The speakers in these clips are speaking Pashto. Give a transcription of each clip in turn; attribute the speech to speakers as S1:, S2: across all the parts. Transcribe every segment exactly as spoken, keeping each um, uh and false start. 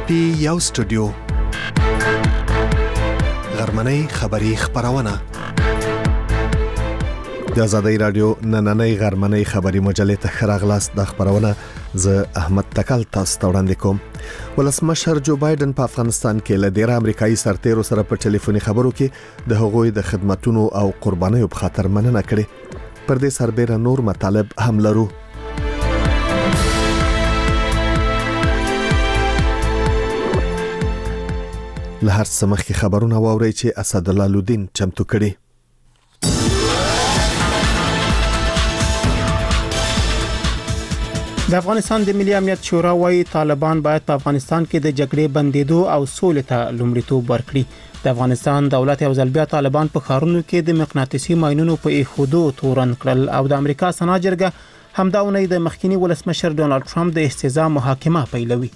S1: پی یو سټوډیو غرمنۍ خبری خبرونه د آزادۍ رادیو نننۍ غرمنۍ خبری مجلې ته خراغلاس د خبرونه ز احمد تکل تاسو ته وړاندې کوم. ولسمشر جو بایدن په افغانستان کې له ډیر امریکایي سرتیرو سره په ټلیفوني خبرو کې د هغوی د خدماتونو او قربانیو په خاطر مننه کړې. پر دې سربېره نور مطالب هم لرو. له هر څه مخکې خبرونه واورئ چې اسد الله لودین چمتو کړي.
S2: د افغانستان د ملي امنیت شورا وايي طالبان باید په افغانستان کې د جګړې بندیدو او سولې ته لومړیتوب ورکړي. د افغانستان دولت یو ځل بیا طالبان په ښارونو کې د مقناطیسي ماینونو په ایښودو تورن کړل او د امریکا سنا جرګه همدا اونۍ د مخکینی ولسمشر ډونالد ټرمپ د استهزاء محاکمه پیلوي.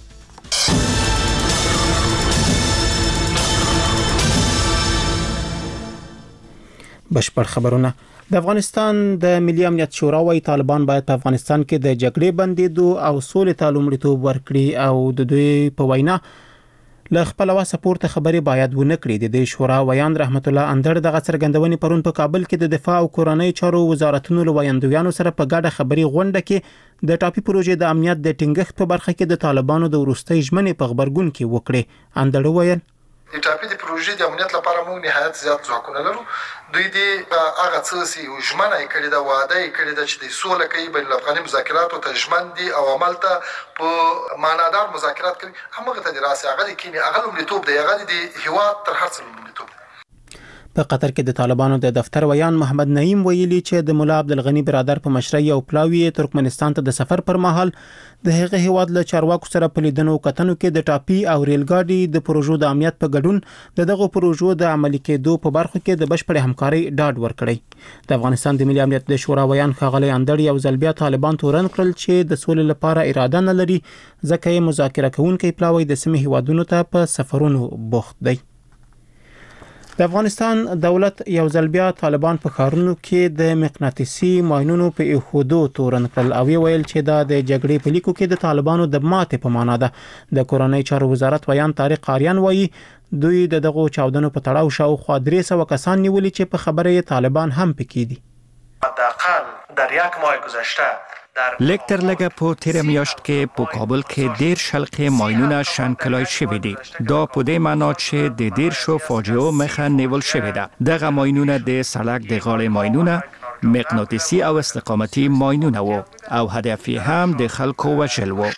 S2: بشپړ خبرونه. د افغانستان د ملي امنیت شورا وايي طالبان باید په افغانستان کې د جګړې بندیدو او سولې ته لومړیتوب ورکړي او د دوی په وینا له خپل واسه پورته خبرې باید ونه کړي. د شورا ویان رحمت الله اندړ د څرګندونې پرون په کابل کې د دفاع او کورنۍ چارو وزارتونو له ویاندویانو سره په ګډه خبري غونډه کې د ټاپي پروژې د امنیت د ټینګښت په برخه کې د طالبانو د وروستۍ ژمنې په خبرګون کې وکړي. اندړ ویل
S3: د ټاپي د پروژې د امنیت لپاره موږ نهایت زیات ځواکونه لرو. دوی د هغه څه سي ژمنه کړې ده، وعده کړې ده چې د سولې کوي، بین الافغاني مذاکراتو ته ژمن دي او عمل ته په معنادار مذاکرات کوي. هغه ته د راسي هغه د کینی هغه لومړیتوب دی، هغه د هیواد تر هر څه لومړیتوب دی.
S2: په قطر کې د طالبانو د دفتر ویان محمد نعیم ویلي چې د مولا عبدالغنی برادر په مشرۍ او پلاوی ترکمنستان ته د سفر پر مهال د هغه هیواد له چارواکو سره په لیدنو کتنو کې د ټاپي او ریل ګاډي د پروژو د امنیت په ګډون د دغه پروژو د عملي کېدو په برخه کې د بشپړ همکاري ډاډ ورکړي. د افغانستان د ملي امنیت د شورا ویان ښاغلی اندړ یو ځل بیا طالبان تورن کړل چې د سولې لپاره اراده نه لري، ځکه یې مذاکره کوونکي پلاوی د سیمې هیوادونو ته په سفرونو بوخت دی. د افغانستان دولت یو ځل بیا طالبان په ښارونو کې د مقناطیسي ماینونو په ایښودو تورن کړل او ویل چې دا د جګړې په لیکو کې د طالبانو د ماتې په معنا ده. د کورنۍ چارو وزارت ویان طارق قاریان وایي دوی د دغو چاودنو په تړاو شاوخوا درې سوه کسان نیولي چې په خبره طالبان هم پکې دي.
S4: حداقل در یک ماه گذشته لکتر لگه په تیر میاشت کې په کابل کې دیر شلقه ماینونه شنکلای شوی دي. دا په دې معنا چې د دیر شو فاجعه مخه نیول شوی ده. دغه ماینونه د سړک د غاړې ماینونه مقناطیسي او استقامتي ماینونه وو او هدف هم د خلکو وژل وو.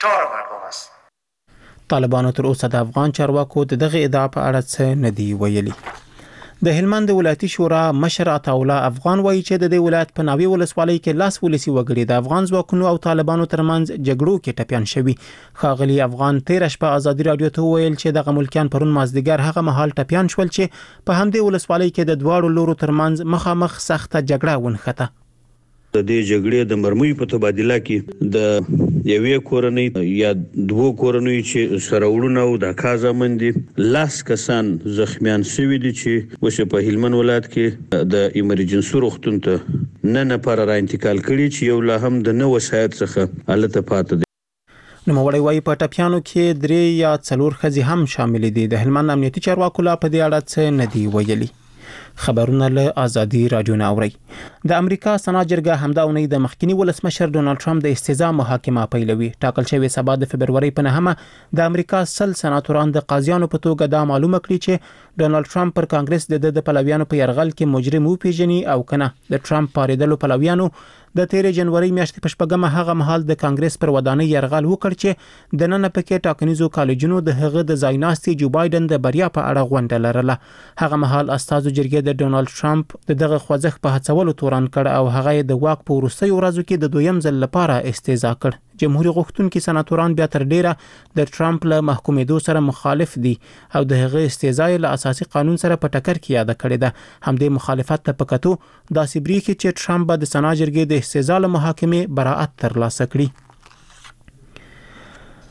S2: طالبانو تر اوسه د افغان چارواکو د دغه ادعا په اړه څه نه دی ویلي. د هلمند ولایتي شورا مشر عطاالله افغان وایي چې د دې ولایت په ناوې ولسوالۍ کې لاس ولسی وګړي د افغان ځواکونو او طالبانو ترمنځ جګړو کې ټپيان شوي. ښاغلي افغان تیر شپه آزادي رادیو ته ویل چې دغه ملکیان پرون مازدیګر هغه مهال ټپيان شول چې په همدې ولسوالۍ کې د دواړو لورو ترمنځ مخامخ سخته جګړه ونښته.
S5: د دې جګړې د مرمۍ په تبادله کې د یوې کورنۍ یا دوه کورنۍ چې سره وړونه او د کازمن دي لاس کسان زخمیان شوي دي چې وشه په هلمند ولایت کې د ایمرجنسي روغتون ته نه نفر را انتقال کړي چې یو لا هم د نو وسایت څخه حالت پاتې دي.
S2: نوموړی وايي په ټپیانو کې درې یا څلور ښځې هم شامل دي. د هلمند امنیتي چارواکو لا په دې اړه څه نه دی ویلي. خبرونه له آزادي رادیو نه اوري. د امریکا سنا جرګه همدا اونۍ د مخکینی ولسمشر ډونالد ټرمپ د استهزاء محاکمه پیلوي. ټاکل شوی سبا د فبرورۍ په نهمه د امریکا سل سناتوران د قاضیانو په توګه دا معلومه کړي چې ډونالد ټرمپ پر کانګرس د د پلویانو په يرغل کې مجرم وپیژني او کنه. د ټرمپ پاریدلو پلویانو د تیرې جنوري میاشتې په شپږمه هغه مهال د کانګرس پر ودانۍ يرغل وکړ چې د نن پکې ټاکنیزو کالجونو د هغه د ځایناستي جو بایدن د بریا په اړه غونډه لرله. هغه مهال استازو جرګې د ډونالد ټرمپ د دغه خوځښت په هڅولو تورن کړ او هغه د واک په وروستیو ورځو کې د دویم ځل لپاره استهزاء کړ. جمهوریت غوښتونکي سناتوران بیا تر ډیره د ټرمپ له محکومېدو سره مخالف دي او د هغه استهزاء له اساسي قانون سره په ټکر کې یاد کړی ده. همدې مخالفت ته پکاتو داسې بریښي چې ټرمپ به د سنا جرګې د استهزاء له محاکمې براءت ترلاسه کړي.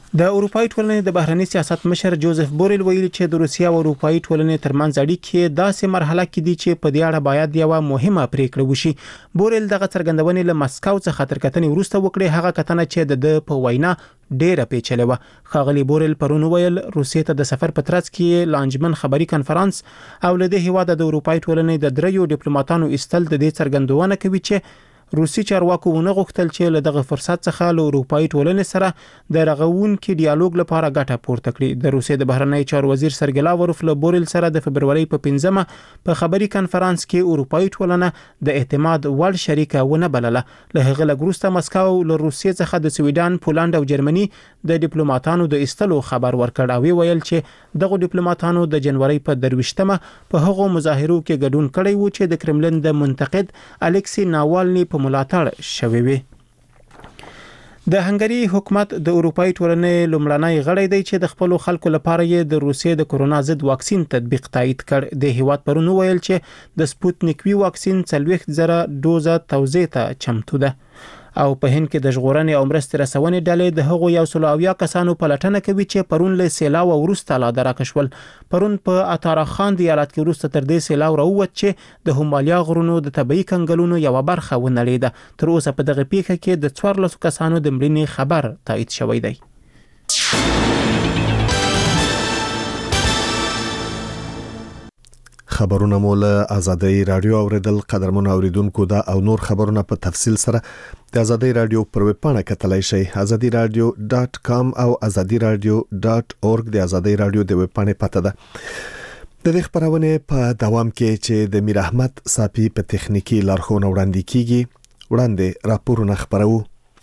S2: د اروپאי ټولنې د بهرنی سیاست مشر جوزف بوریل ویلي چې د روسیا او اروپאי ټولنې ترمنځ اړیکې داسې مرحله کې دي چې په دې اړه باید یو مهمه پریکړه وشي. بوریل دغه څرګندونې له مسکو څخه تر کتنې وروسته وکړې، هغه کتنه چې د په وینا ډیره پیچلې و. ښاغلي بوریل پرون ویل روسیې ته د سفر په ترڅ کې لانجمن خبري کانفرنس او له دې هیواده د اروپאי ټولنې د دریو ډیپلوماټانو استل د دې څرګندونه کوي چې روسي چارواکو ونه غوښتل چې له دغه فرصت څخه له اروپאי ټولنې سره د رغونکي ډیالوګ لپاره ګټه پورته کړي. د روسیې د بهرنی چارو وزیر سرګی لاوروف له بوریل سره د فبرवरी په پنځمه په خبري کانفرنس کې اروپאי ټولنه د اعتماد وړ شریکه ونه بلله. له هغه لګروسته مسکو له روسیې څخه د سویډن، پولند او جرمني د ډیپلوماټانو د استلو خبر ورکړ او ویل چې دغه ډیپلوماټانو د جنوري په درويشتمه په هغو مظاهرو کې ګډون کړی و چې د کرملین د منتقد الکسی ناوالني په ملاتړ شوی وي. د هنګری حکومت د اروپאי ټولنې لومړنی غړی دی چې د خپل خلکو لپاره یې د روسیې د کورونا ضد واکسین تطبیق تایید کړ. د هیواد پرون ویل چې د سپوتنیک وی واکسین څلوېښت زره ډوزه توزیع ته چمتو ده او په هند کې د ژغورنې او مرستې رسونې ډلې د هغو یو سل اویا کسانو پلټنه کوي چې پرون له سیلاو وروسته لا دراکشول. پرون په اتاراخاند ایالت کې وروسته تر دې سیلاو راووت چې د همالیا غرونو د طبي کنګلونو یو برخه ونړېده. تر اوسه په دغه پیښه کې د څوارلس کسانو د مړینې خبر تایید شوی دی.
S1: خبرونه مول آزادۍ رادیو اوریدل. قدرمن اوریدونکو دا او نور خبرونه په تفصیل سره د آزادۍ رادیو پر ویب پاڼه کتلای شئ azadi radio dot com او azadi radio dot org. د آزادۍ رادیو د ویب پاڼې پته ده. د دې خبرونه په دوام کې چې د میر احمد صافي په تخنیکی لارښوونه وړاندې کیږي وړاندې راپورونه خبرو.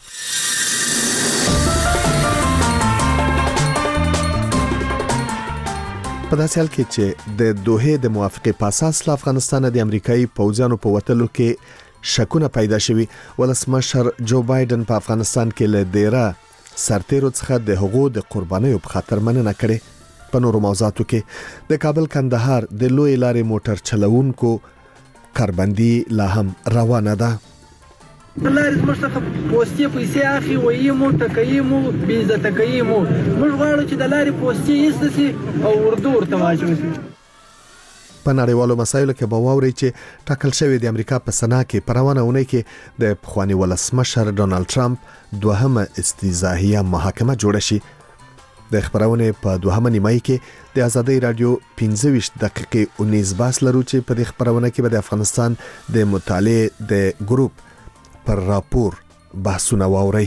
S1: په داسې حال کې چې د دوحې د موافقې په اساس له افغانستان د امریکایي پوځیانو په وتلو کې شکونه پیدا شوي، ولسمشر جو بایدن په افغانستان کې له ډیره سرتیرو څخه د حقوقو د قربانیو په خاطر مننه کړې. په نورو موضوعاتو کې د کابل کندهار د لوی لارې موټر چلوونکو کاربندي لا هم روانه ده.
S6: لارې زموږ څخه پوستې پیسې اخی ویمو ټکیمو بیزه ټکیمو موږ غواړو چې د لارې پوستې ایسته سي او اردو ورته واچول سي.
S1: په نړیوالو مسایلو کې به واوري چې ټاکل شوی د امریکا په سنا کې په روانه اونۍ کې د پخوانی ولسمشر ډونالد ټرمپ دوهمه استیزاهیه محاکمه جوړه شي. د خبرونه په دوهمه نیمایي کې د آزادۍ رادیو پنځه ویشت دقیقې اونیز باس لرو چې په دې خبرونه کې به د افغانستان د مطالعه د ګروپ پر راپور بحثونه واوري.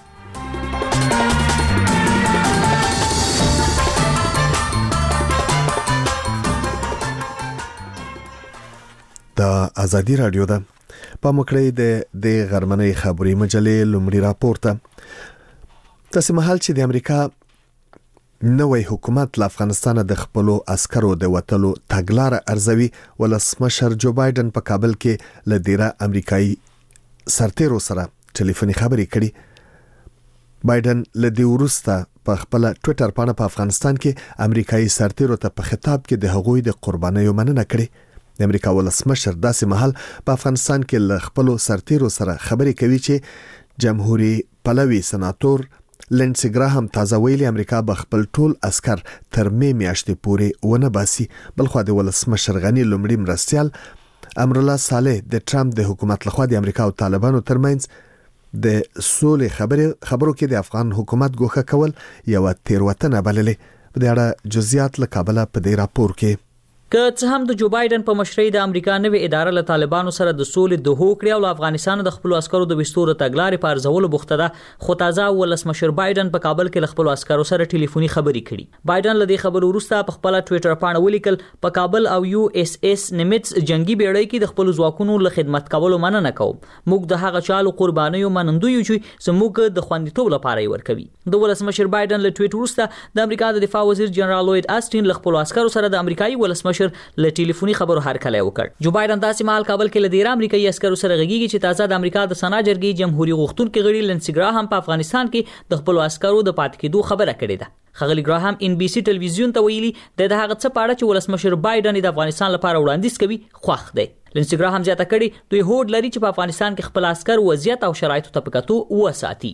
S1: د آزادۍ رادیو ده په مکړې د د غرمنۍ خبري مجلې لومړی راپور ته تاسو مهال چې د امریکا نوې حکومت له افغانستان د خپلو عسکرو د وټلو تګلارې ارزوي. ولسمشر جو بایدن په کابل کې له ډیره امریکایي سرتیرو سره ټلیفوني خبرې کړي. بایدن له دې وروسته په خپل ټوئیټر باندې په افغانستان کې امریکایي سرتیرو ته په خطاب کې د هغوی د قربانیو مننه کړې. د امریکا ولسمشر داسې مهال په افغانستان کې له خپل سرتیرو سره خبرې کوي چې جمهوریت پلوي سناتور لینسي ګراهام تازه ویلي امریکا به خپل ټول عسكر تر می میاشتې پورې ونه باسي. بلخو د ولسمشر غنی لومړی مرستيال امر الله صالح د ټرمپ د حکومت لخوا د امریکا او طالبانو ترمنځ د سولې خبرې خبرو کې د افغان حکومت ګوښه کول یو تیروتنه بللې. په دې اړه جزئیات له کابل په دې راپور کې
S7: که څه هم د جو بایدن په مشرۍ د امریکا نوې اداره له طالبانو سره د سولې د هوکړې او افغانستان د خپل عسکرو د وستورو تګلارې په ارزولو بوخته ده، خو تازه ولسمشر بایدن په کابل کې له خپل عسکرو سره ټلیفوني خبرې کړي. بایدن له دې خبرو وروسته په خپل ټوئیټر باندې ولیکل په کابل او یو اس اس نیمټس جنگي بیړۍ کې د خپل ځواکونو له خدمت کولو مننه کوم. موږ د هغه چالو قربانیو منندوی یو چې زموږ د خوندیتوب لپاره یې ورکوي. د ولسمشر بایدن له ټوئیټ وروسته د امریکا د دفاع وزیر جنرال لوید آسټین له خپل عسکرو سره د امریکایي ولسمشر له ټلیفوني خبرو هرکلی وکړ. جو بایدن داسې مهال کابل کې له ډیر امریکایي عسکرو سره غږیږي چې تازه د امریکا د سنا جرګې جمهوریت غوښتونکو غړي لینسي ګراهام په افغانستان کې د خپل عسکرو د پاتې کېدو خبره کړې ده. خغلی ګراهام ان بي سي ټلویزیون ته ویلي د هغه څه پاړه چې ولسمشر بایدن د افغانستان لپاره وړاندیز کوي خوښ دی. لنسګرا هم زیاته کړي دوی هوډ لري چې په افغانستان کې خپل عسكر وضعیت او شرایطو ته په کتو وساتي.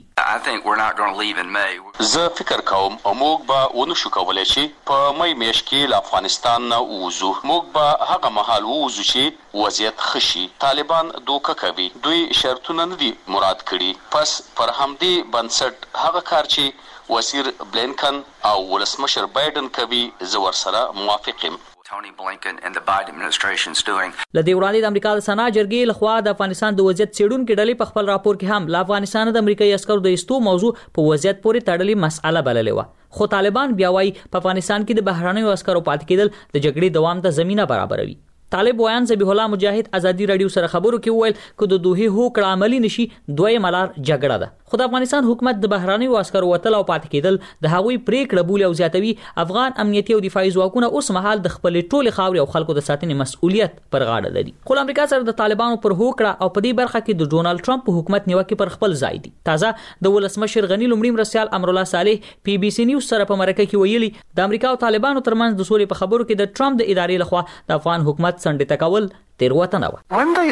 S8: زه فکر کوم موږ به ونشو کولای چې په مې میاشت کې له افغانستان نه ووځو. موږ به هغه مهال ووځو چې وضعیت ښه شي. طالبان دوکه کوي، دوی شرطونه نه دي مراد کړي. پس پر همدې بنسټ هغه کار چې وزیر بلینکن او ولسمشر بایدن کوي زه ورسره موافق یم.
S9: Tony Blinken and the Biden administration's doing.
S7: لدې وړاندې د امریکا د سنا جرګې لخوا د افغانستان د وضعیت څېړونکو ډلې په خپل راپور کې هم له افغانستان د امریکایي عسکرو د ایستو موضوع په وضعیت پورې تړلې مسأله بللې وه. خو طالبان بیا وايي په افغانستان کې د بهرنیو عسکرو پاتې کېدل د جګړې دوام ته زمينه برابروي. طالب ویان ذبیح الله مجاهد ازادي رادیو سره خبرو کې وویل چې د دوه هوکړه عملی نشي دوی ملار جګړه ده. خو د افغانستان حکومت د بهراني عسکرو وتل او پاتې کېدل د هغوی پریکړه بولی او زیاتوي. افغان امنیتي او دفاعي ځواکونه اوس مهال د خپل ټولي خاوري او خلکو د ساتنې مسؤلیت پر غاړه لري. خو امریکا سره د طالبانو پر هوکړه او په دې برخه کې د ډونالد ټرمپ حکومت نیوکه پر خپل ځای دي. تازه د ولسمشر غنی لومړی مرستيال امر الله صالح پی بي سي نیوز سره په مرکه کې ویلي د امریکا او طالبانو ترمنځ د سولې په خبرو کې د ټرمپ د ادارې لخوا د افغان حکومت څنډې تکول تیروتنه و.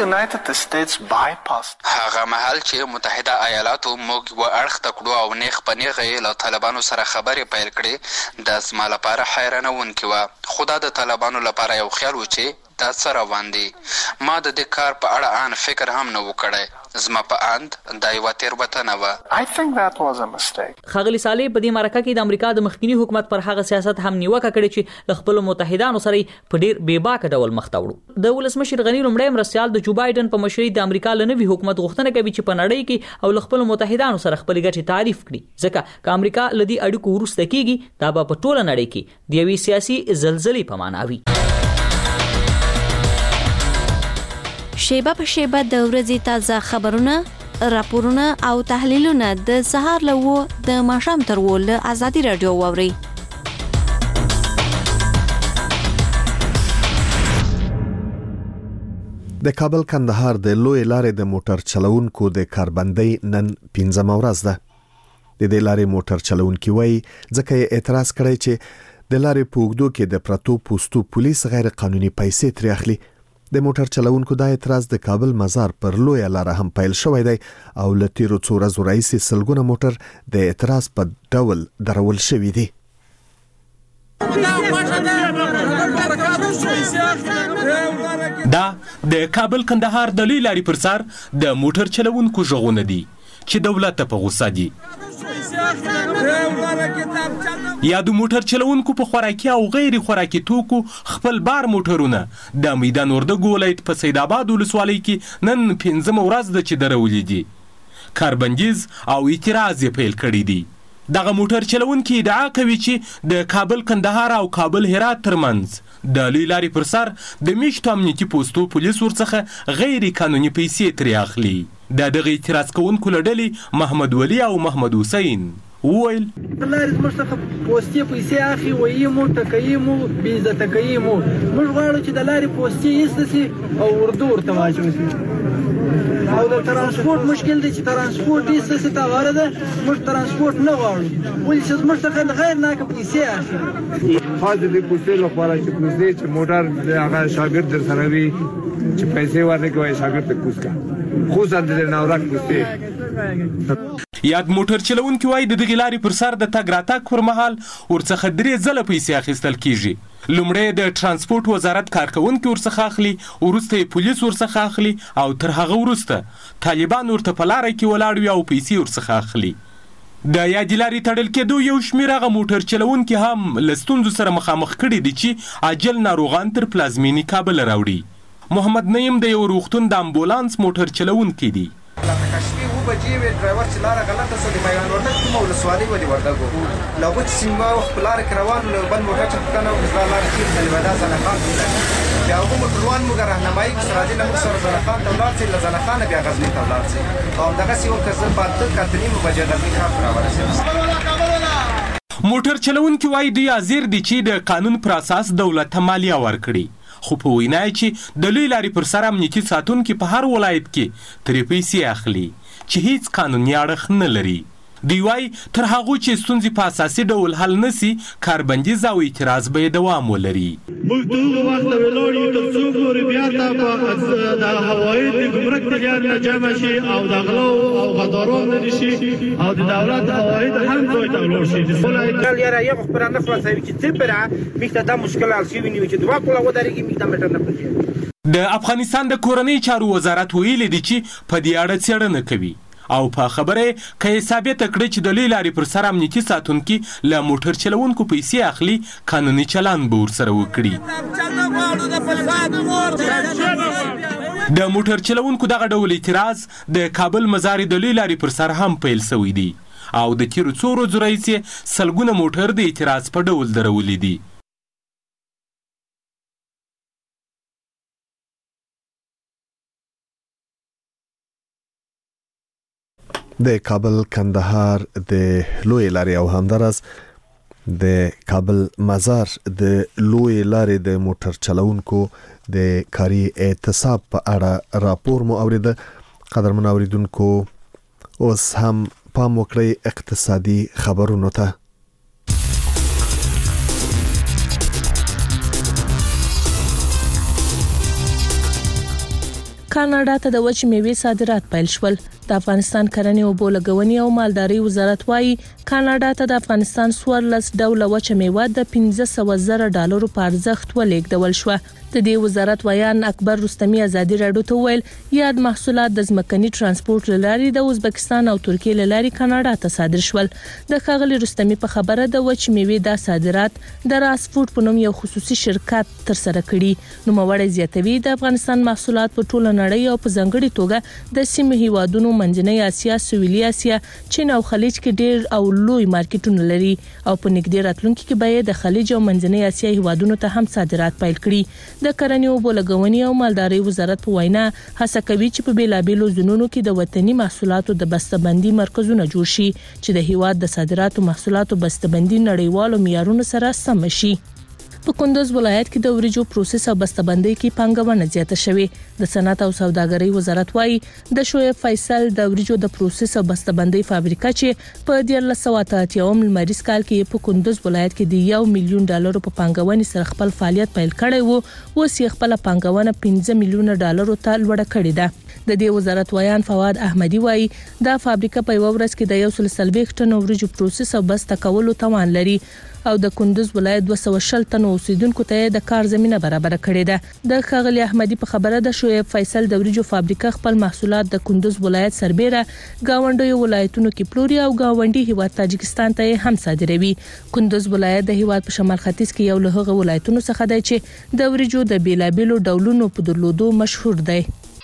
S10: هغه مهال چې متحده ایالاتو موږ و اړخ تکړو او نیخ په نیغه له طالبانو سره خبرې پیل کړې د زما لپاره حیرانونکې وه. خو دا د طالبانو لپاره یو خیال و چې دا څه روان دي. ما د دې کار په اړه ان فکر هم نه و کړی. زما په اند دا یوه تېروتنه وه.
S7: ښاغلي صالح په دې مرکه کې د امریکا د مخکینی حکومت پر هغه سیاست هم نیوکه کړې چې له خپلو متحدانو سره په ډېر بېباکه ډول مخ ته وړو. د ولسمشر غنی لومړی مرستیال د جو بایدن په مشرۍ د امریکا له نوي حکومت غوښتنه کوي چې په نړۍ کې او له خپلو متحدانو سره خپلې ګټې تعریف کړي. ځکه که امریکا له دې اړیکو وروسته کېږي دا به په ټوله نړۍ کې د یوې سیاسي زلزلې په معنا وي.
S11: شیبه په شیبه د ورځې تازه خبرونه، راپورونه او تحلیلونه د سهار له و د ماښام تر و له ازادي رادیو واورئ.
S1: د کابل کندهار د لوی لارې د موټر چلوونکو د کاربندۍ نن پنځمه ورځ ده. د دې لارې موټر چلوونکي وایي ځکه یې اعتراض کړی چې د لارې په اوږدو کې د پرتو پوستو پولیس غیر قانوني پیسې ترې اخلي. د موټر چلوونکو دا اعتراض د کابل مزار پر لوی لار هم پیل شوی دی او له تیرو څو ورځو راهیسې سلګونه موټر د اعتراض په ډول درول شوي دي.
S12: دا د کابل کندهار د لوی لارې پر سر د موټر چلوونکو غږونه دي چې دولت ته په غوسه دي. یا د موټر چلوونکو په خوراکي او غیر خوراکي توکو خپل بار موټرونه د میدان وردګو ولایت په سید آباد ولسوالۍ کې نن پنځمه ورځ ده چې درولې دي. کاربندیز او اعتراض یې پیل کړی دی. دغه موټر چلوونکي ادعا کوي چې د کابل کندهار او کابل هرات ترمنځ د لوی لارې پر سر د میشتو امنیتي پوستو پولیس ورڅخه غیر قانوني پیسې ترې اخلي. د دغه اعتراض کوونکو له ډلې محمد ولی او محمد حسین وویل
S6: لارې زموږ څخه پوستې پیسې اخلي، ویي مو ټکوي مو بې عزته کوي مو. موږ غواړو چې د لارې پوستې ایسته سي او اردو ورته واچول سي. او د ترانسپورت مشکل دی چې ترانسپورت ایسته سي ته غوره ده. موږ ترانسپورت نه غواړو ولې چې زموږ څخه غیر ناکه پیسې اخلي.
S13: خاص د پوستې لپاره چې پوستې چې موټر د هغه شاګرد در سره وي چې پیسې ورنکوي شاګرد ته کوس کا خصوصا د ناوراک پوستې.
S12: یاد موټر چلوونکي وایي د دغې لارې پر سر د تګ راتګ پر مهال ورڅخه درې ځله پیسې اخیستل کیږي. لومړی د ترانسپورت وزارت کارکوونکي ورڅخه اخلي، وروسته یې پولیس ورڅخه اخلي او تر هغه وروسته طالبان ورته په لاره کې ولاړ وي او پیسې ورڅخه اخلي. د یادې لارې تړل کېدو یو شمېر هغه موټر چلوونکي هم له ستونزو سره مخامخ کړي دي چې عاجل ناروغان تر پلازمینې کابل راوړي. محمد نعیم د یو روغتون د امبولانس موټر چلوونکی دی.
S14: شپې اوه بجې وې ډرایور چې لاره غلطه سوه د میوند وردګ کومه ولسوالۍ ولې وردګ و له هغوی چې سیمه وخت په لاره کې روان و بل موټر چې پوښتنه وکړه زما لاره چېرته ده دا زنخان ته ولاړ. بیا هغو موټروان موږ رهنمایي کړو چې راځئ له موږ سره زنخان ته ولاړ شئ، له زنخانه بیا غزني ته ولاړ شئ. او همدغسې وکړه زه په اته اته نیمو بجې غزني ښار ته راورسېدم.
S12: موټر چلوونکي وایي دوی حاضر دي چې د قانون پر اساس دولت ته مالیه ورکړي. خو په وینا چې د لوی لارې پر سر امنیتي ساتونکي په هر ولایت کې ترې پیسې اخلي چې هیڅ قانوني اړخ نه لري. دی وايي تر هغه چې ستونزې په اساسي ډول حل نسی کاربندیز او اعتراض به دوام ولري.
S15: موږ ټول وخت ویلوړو تر څو پورې بیا ته د هوایي د ګمرک تجارت نه جمع شي او د غلو او غدارو نه شي او د دولت هوایي د هم ځای ته ولاړ شي.
S16: ولای یاره یو خبره نه خلاصوي چې څه پره میخته د مشکل حل شي ویني چې دوا کوله ودرېږي میخته مټر نه پېږي.
S12: د افغانستان د کورنۍ چارو وزارت ویلي دی چې په دې اړه څېړنه کوي او په خبره کې ثابت کړي چې د لوی لارې پر سر امنیتي ساتونکي له موټر چلوونکو پیسې اخلي قانوني چلند به ورسره وکړي. د موټر چلوونکو دغه ډول اعتراض د کابل مزار د لوی لارې پر سر هم پیل شوی دی او د تیرو څو ورځو راهیسې سلګونه موټر د اعتراض په ډول درولي دي.
S1: د کابل کندهار د لوی لارې او همدارس د کابل مزار د لوی لارې د موټر چلوونکو د کاري اعتصاب په اړه راپور مو اوریده. قدرمن اوریدونکو اوس هم پام وکړئ اقتصادي خبرونو ته.
S17: کاناډا ته د وچ میوې صادرات پیل شول. د افغانستان کرنې او بولګونی او مالداري وزارت وايي کاناډا ته د افغانستان سوارلس ډوله وچ میوه د پنځه سوه زره ډالرو په ارزښت ولېږدول شو. د دې وزارت ویان اکبر رستمی ازادي راډیو ته ویل یاد محصولات د ځمکني ترانسپورت لاري د ازبکستان او ترکیه لاري کاناډا ته صادر شول. د خغلی رستمی په خبره د وچ میوې د صادرات د راس فود په نوم یو خصوصي شرکت تر سره کړي. نو موړی زیاتوي د افغانستان محصولات په ټوله نړۍ او په ځنګړي توګه د سیمه هیوادونو منځنۍ اسیا، سویلي اسیا، چین او خلیج کې ډېر او لوی مارکیټونه لري او په نږدې راتلونکي کې به د خلیج او منځنۍ اسیا هیوادونو ته هم صادرات پیل کړي. د کرنې او بولګونی او مالداري وزارت په وینا هڅه کوي چې په بیلابېلو ځونونو کې د وطني محصولاتو د بسته‌بندي مرکزونه جوړ شي چې د هیواد د صادراتو محصولاتو بسته‌بندي نړیوالو معیارونو سره سم شي. په کندوز ولایت کې د وریجو پروسس او بسته‌بندۍ کې پانګونه زیاته شوې. د صنعت او سوداګرۍ وزارت وايي د شعیب فیصل د وریجو د پروسس او بسته‌بندۍ فابریکه چې په د لس سوه اته اتیا لمریز کال کې په کندوز ولایت کې د یو میلیون ډالرو په پانګونې سره خپل فعالیت پیل کړی وو، اوس یې خپل پانګونه پنځه میلیونه ډالرو ته لوړه کړې ده. د دې وزارت ویان فواد احمدی وايي دا فابریکه په یو ورځ کې د یو سل سلويخ ټن وریجو پروسس او بسته کولو توان لري او د کندوز ولایت دوه سوه شل ټن اوسیدونکو ته د کار زمينه برابر کړې ده. د خغلی احمدی په خبره د شعیب فیصل د وریجو فابریکه خپل محصولات د کندوز ولایت سربېره گاونډي ولایتونو کې پلوري او گاونډي هیواد تاجکستان ته هم صادروي. کندوز ولایت د هیواد په شمال ختیځ کې یو له هغه ولایتونو څخه دی چې د وریجو د بیلابېلو ډولونو په درلودو مشهور دی.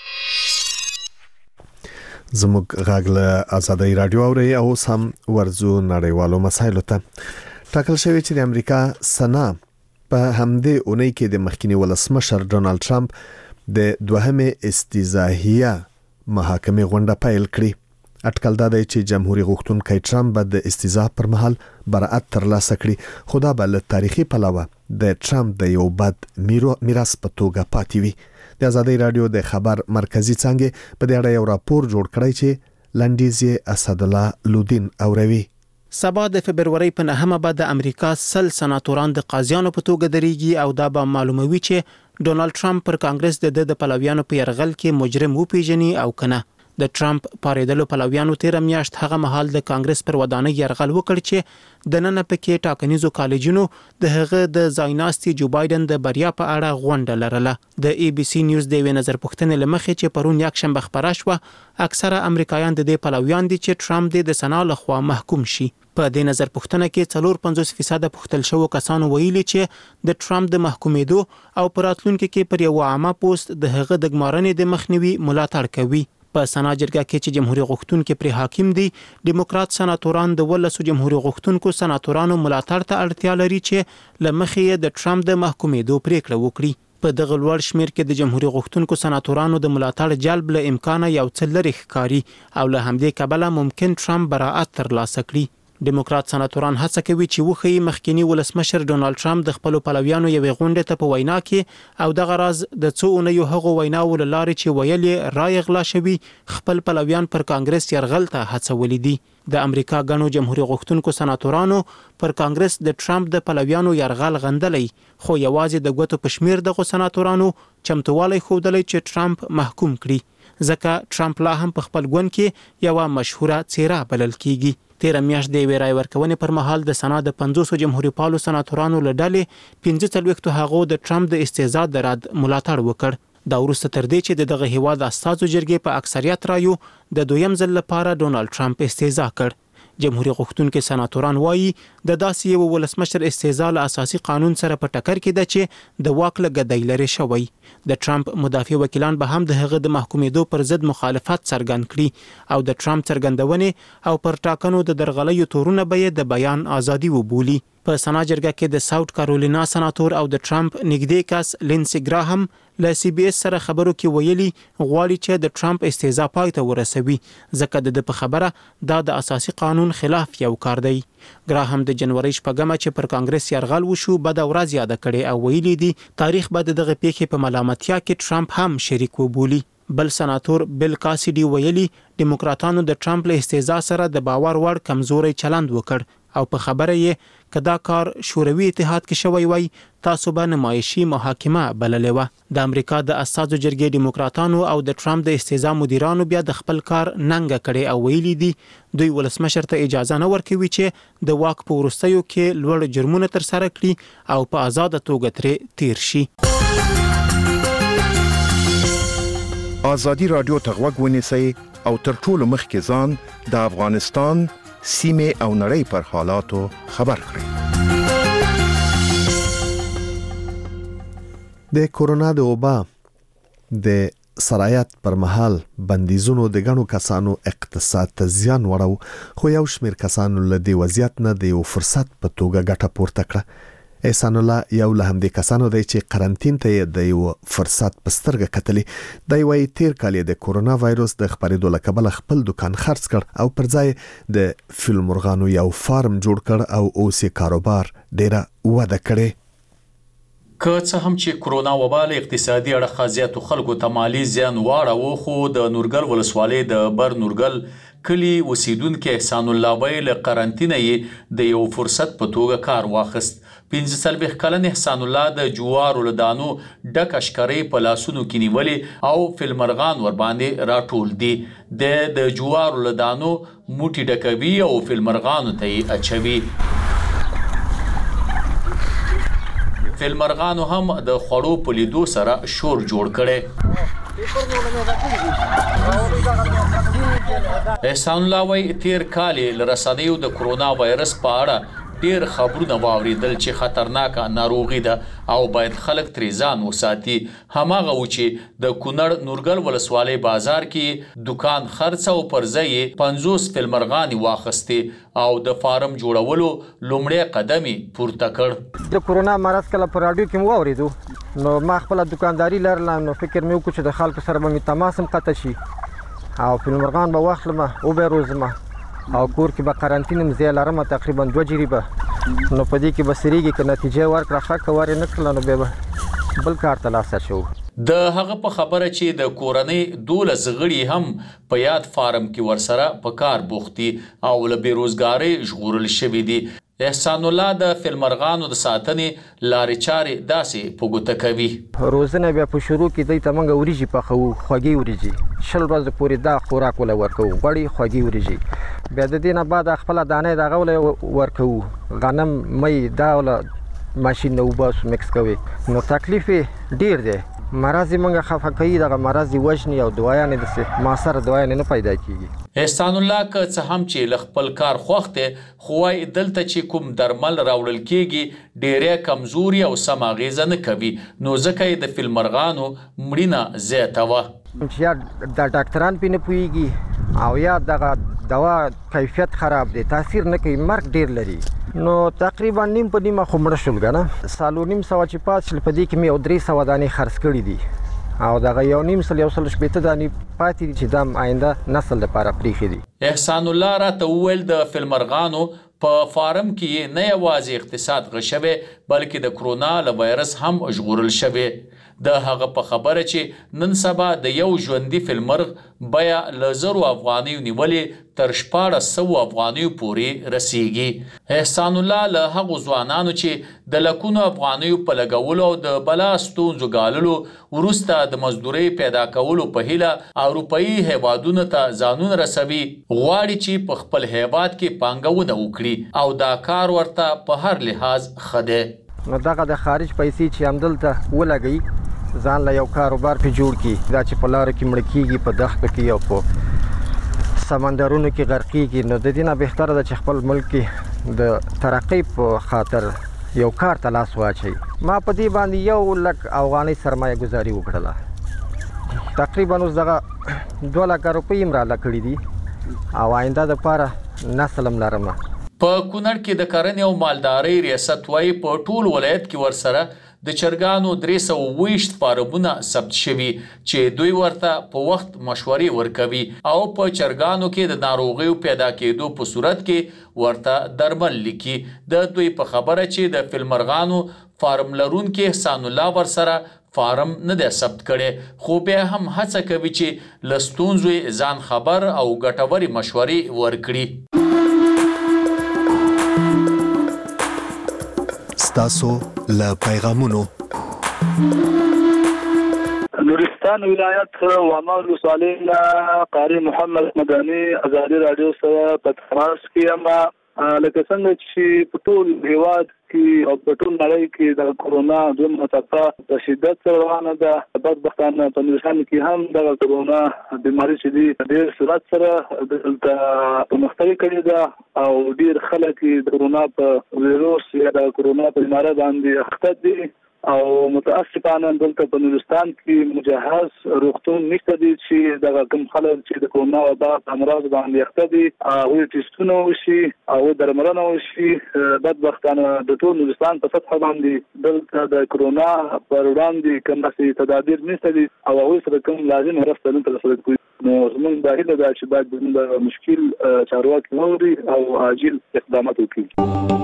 S1: زموږ غاغله آزادۍ رادیو اوري او سم ورزو نړیوالو مسایلو ته. ټاکل شوی چې د امریکا سنا په همدې اونۍ کې د مخکینی ولسمشر ډونالد ټرمپ د دوهمې استیزاهیه محاکمې غونډه پیل کړي. اټکل دا دی چې جمهوریت غوښتونکي ټرمپ به د استیزا پر مهال برائت ترلاسه کړي، خو دا به له تاریخي پلوه د ټرمپ د یو بد میراث په توګه پاتې وي. د آزادۍ رادیو د خبر مرکزی څنګه په دې اړه یو راپور جوړ کړی چې لنډیزي اسد الله لودین اوروي.
S2: سبا د فبرवरी په نهمه به د امریکا سل سناتوران د قاضیانو په توګه درېږي او دا به معلوموي چې ډونالد ټرمپ پر کانګرس د د پلویانو په يرغل کې مجرم وپیژني او کنه. د ټرمپ پاریدلو پلویانو تیر میاشت هغه مهال د کانګرس پر ودانۍ يرغل وکړ چې د نن په کې ټاکنیزو کالجونو د هغه د زایناستي جو بایدن د بریا په اړه غونډه لرله. د ای بي سي نیوز د نظر پوښتنې لمخې چې پرون یک شنبه خبره شوه اکثره امریکایان د دې پلویان دي چې ټرمپ د سنا لخوا محکوم شي. په دې نظر پوښتنه کې څلور پنځوس فیصد پوښتل شوو کسانو ویلي چې د ټرمپ د محکومېدو او پراتلونکو کې پر یو عامه پوسټ د هغه د ګمارنې د مخنیوي ملاتړ کوي. په سنا جرګه کې چې جمهوریت غوښتونکو پر حاکم دي، ډیموکرات سناتوران د ولسو جمهوریت غوښتونکو سناتورانو ملاتړ ته اړتیا لري چې لمخې د ټرمپ د محکومېدو پریکړه وکړي. په دغه لوړ شمیر کې د جمهوریت غوښتونکو سناتورانو د ملاتړ جلب له امکانه یو څه لري ښکاري او له همدې کبله ممکن ټرمپ براءت ترلاسه کړي. ډیموکرات سناتوران هڅه کوي چې وښيي مخکینی ولسمشر ډونالد ټرمپ د خپل پلویانو یوې غونډې ته په وینا کې او دغه راز د څو اونیو هغو ویناو له لارې چې ویل یې رای غلا شوي خپل پلویان پر کانګرس یرغل ته هڅولي دي. د امریکا غنو جمهوریت غوښتونکو سناتورانو پر کانګرس د ټرمپ د پلویانو یرغل غندلی، خو یوازې د ګوتو پشمیر دغه سناتورانو چمتووالی ښودلی چې ټرمپ محکوم کړي، ځکه ټرمپ لا هم په خپل ګوند کې یوه مشهوره څیره بلل کیږي. تیره میاشت د یوې رای ورکونې پر مهال د سنا د پنځوسو جمهوریت پالو سناتورانو له ډلې پنځه څلوېښتو هغو د ټرمپ د استعزا د رد ملاتړ وکړ. دا وروسته تر دې چې د دغه هیواد استازو جرګې په اکثریت رایو د دویم ځل لپاره ډونالد ټرمپ استعزا کړ. جمهوریت غوښتونکي سناتوران وایي د داسې یو ولسمشر استعزا له اساسي قانون سره په ټکر کې ده چې د واک له ګدۍ لرې شوی. د ټرمپ مدافع وکیلان به هم د هغه د محکومېدو پر ضد مخالفت څرګند کړي او د ټرمپ څرګندونې او پر ټاکنو د درغلیو تورونه به یې د بیان ازادي وبولي. په سنا جرګه کې د ساوث کارولینا سناتور او د ټرمپ نږدې کس لینسي ګراهم له سی بي اس سره خبرو کې ویلي غواړي چې د ټرمپ استعزا پای ته ورسوي، ځکه د په خبره دا د اساسي قانون خلاف یو کار دی. ګراهم د جنوري شپږمه چې پر کانګرس یرغل وشو بد ورځ یاد کړي او ویلي دي تاریخ به دغه پیښې په ملامتیا کې ټرمپ هم شریک وبولي. بل سناتور بل کاسیډي ویلي ډیموکراتانو د ټرمپ له استعزا سره د باور وړ کمزوري چلند وکړ او په خبره یې کدا کار شوروي اتحاد کې شوی وای تاسو به نمایشي محاکمه بللې و. د امریکا د اساسو جرګې ډیموکراتانو او د ټرمپ د استعزا مدیرانو بیا د خپل کار ننګه کړي او ویلي دي دوی ولسمشر ته اجازه نه ورکوي چې د واک په وروستیو کې لوړ جرمونه تر سره کړي او په آزاد توګه ترې تیر شي.
S18: آزادي رادیو ته غوږ ونیسئ او تر ټولو مخکې ځان د افغانستان سیمه او نړۍ پر حالاتو خبر کړئ.
S1: د کورونا د وبا د سرایت پر مهال بندیزونو د غنو کسانو اقتصاد ته زیان وړو، خو یو شمیر کسانو له دې وضعیت نه د یو فرصت په توګه ګټه پورته کړه. احسان الله یو له همدې کسانو دی چې قرنټین ته د یو فرصت په سترګه کتلې. دی وايي تیر کال د کورونا وایروس د خپرېدو له کبله خپل دکان خرڅ کړ او پر ځای د فیلمورغانو یو فارم جوړ کړ او اوس یې کاروبار ډیره وده کړې.
S19: که څه هم چې کورونا وبا له اقتصادي اړخه زیاتو خلکو ته مالي زیان واړاوه، خو د نورګل ولسوالۍ د بر نورګل کلی اوسیدونکو احسان الله ویل قرنټینه یې د یو فرصت په توګه کار واخیست. پنځه څلوېښت کلن احسان الله د جوارو له دانو ډک اشکرې په لاسونو کې نیولې او فلمرغان ور باندې راټول دي. د د جوارو له دانو موټي ډکوي او فلمرغانو ته یې اچوي. فلمرغانو هم د خوړو په لیدو سره شور جوړ کړي. احسان الله وایي تیر کال له رسنیو د کورونا وایرس په اړه ډیر خبرونه واوریدل چې خطرناکه ناروغي ده او باید خلک ترې ځان وساتي. هماغه و چې د کونړ نورګل ولسوالۍ بازار کې دکان خرڅ او پر ځای پنځوس فلمرغانې واخیستې او د فارم جوړولو لومړی قدم یې پورته کړ.
S20: د کورونا مرض کله په راډیو کې مو واوریدو نو ما خپله دکانداري لرله، نو فکر مې وکړو چې د خلکو سره به مې تماس هم قطع شي او فلمرغان به واخلم او به روزم او کور کې به قرنټین هم ځای لرم تقریبا دوه جریبه، نو په دې کې به سریږي که نتیجه ورکړه ښه که ور یې نه کړله نو بیا به بل کار ته لاس اچوو.
S19: د هغه په خبره چې د کورنۍ دولس غړي هم په یاد فارم کې ورسره په کار بوختي او له بیروزګارۍ ژغورل شوي دي. احسان الله د فلمرغانو د ساتنې لارې چارې داسې په ګوته کوي.
S20: روزنه بیا په شروع کې دی ته موږ وریجې پخوو، خوږې وریجې شل ورځې پورې دا خوراک وله ورکوو، غوړې خوږې وریجې. بیا د دې نه بعد خپله دانې دغه وله ورکوو، غنم می دا وله ماشین نه وباسو مکس کوي. نو تکلیف ډیر دی، مرض موږ خفه کوي، دغه مرض وژني او دوايانې داسې ماسره دوايانې نه پیدا کیږي.
S19: احسان الله که څه هم چې له خپل کار خوښ دی، خو وایي دلته چې کوم درمل راوړل کیږي ډیری کمزوري او سم اغیزه نه کوي، نو ځکه یې د فلمرغانو مړینه زیاته وه.
S20: چې یا د ډاکټران پې نه پوهېږي او یا دغه دوا کیفیت خراب دی، تاثیر نه کوي، مرګ ډیر لري. نو تقریبا نیم په نیمه خو مړه شول که نه. سالو نیم سوه چې پات شل په دې کې مې یو درې سوه دانې خرڅ کړي دي او دغه یو نیم سل یو سل شپېته دانې پاتې دي چې دا آینده نسل لپاره پریښې دي.
S19: احسان الله راته وویل د فلمرغانو په فارم کې نه یوازې اقتصاد غشوي بلکې د کرونا له وایرس هم ژغورل شوی د هغه په خبره چې نن سبا د یو ژوندي فلمرغ بیا له زرو افغانیو نیولې تر شپاړس سوو افغانیو پورې رسیږي. احسان الله له هغو ځوانانو چې د لکونو افغانیو په لګولو او د بلا ستونزو ګاللو وروسته د مزدورۍ پیدا کولو په هیله اروپایي هیوادونو ته ځانونه رسوي غواړي چې په خپل هیواد کې پانګونه وکړي او دا کار ورته په هر لحاظ ښه دی.
S20: نو دغه د خارج پیسې چې همدلته ولګوي ځان له یو کاروبار په جوړ کړي دا چې په لارو کې مړه کېږي په دښتو کې او په سمندرونو کې غرقېږي نو د دې نه بهتره ده چې خپل ملک کې د ترقۍ په خاطر یو کار ته لاس واچوي. ما په دې باندې یو لک افغانۍ سرمایه ګزاري وکړله تقریبا اوس دغه دوه لکه روپۍ هم راله کړي دي او آینده دپاره نسل هم لرم.
S19: په کونړ کې د کرنې او مالدارۍ ریاست وایي په ټول ولایت کې ورسره د چرګانو درې سوه اوویشت فارمونه ثبت شوي چې دوی ورته په وخت مشورې ورکوي او په چرګانو کې د ناروغیو پیدا کېدو په صورت کې ورته درمل لیکي. د دوی په خبره چې د فلمرغانو فارم لرونکي احسان الله ورسره فارم نه دی ثبت کړی خو بیا هم هڅه کوي چې له ستونزو ځان خبر او ګټورې مشورې ورکړي.
S1: ستاسو له پیغامونو
S21: نورستان ولایت واما ولسوالۍ قاری محمد مدني ازادي رادیو سره په تماس کې یم. لکه څنګه چې په ټول هیواد کې او په ټول نړۍ کې د کرونا دویمه څپه په شدت سره روانه ده. بدبختانه په نورستان کې هم د کرونا بیماري چې دی ډېر سرعت سره دلته پرمختګ کړی ده او ډېر خلک د کرونا په ویروس یا د کرونا په بیمارۍ باندې اخته دي او متاسفانه دلته په نورستان کې مجهز روغتون نشته دي چې دغه کوم خلک چې د کرونا وبا په امراض باندې اخته دي هغوی ټیسټونه وشي او درملنه وشي. بدبختانه د ټول نورستان په سطحه باندې دلته د کرونا پر وړاندې کوم داسې تدابیر نشته دي او هغوی سره کوم لازم مرسته نه ترسره کوي. نو زموږ دا هیله ده چې باید د مشکل چارواکي واوري او عاجل اقدامات وکړي.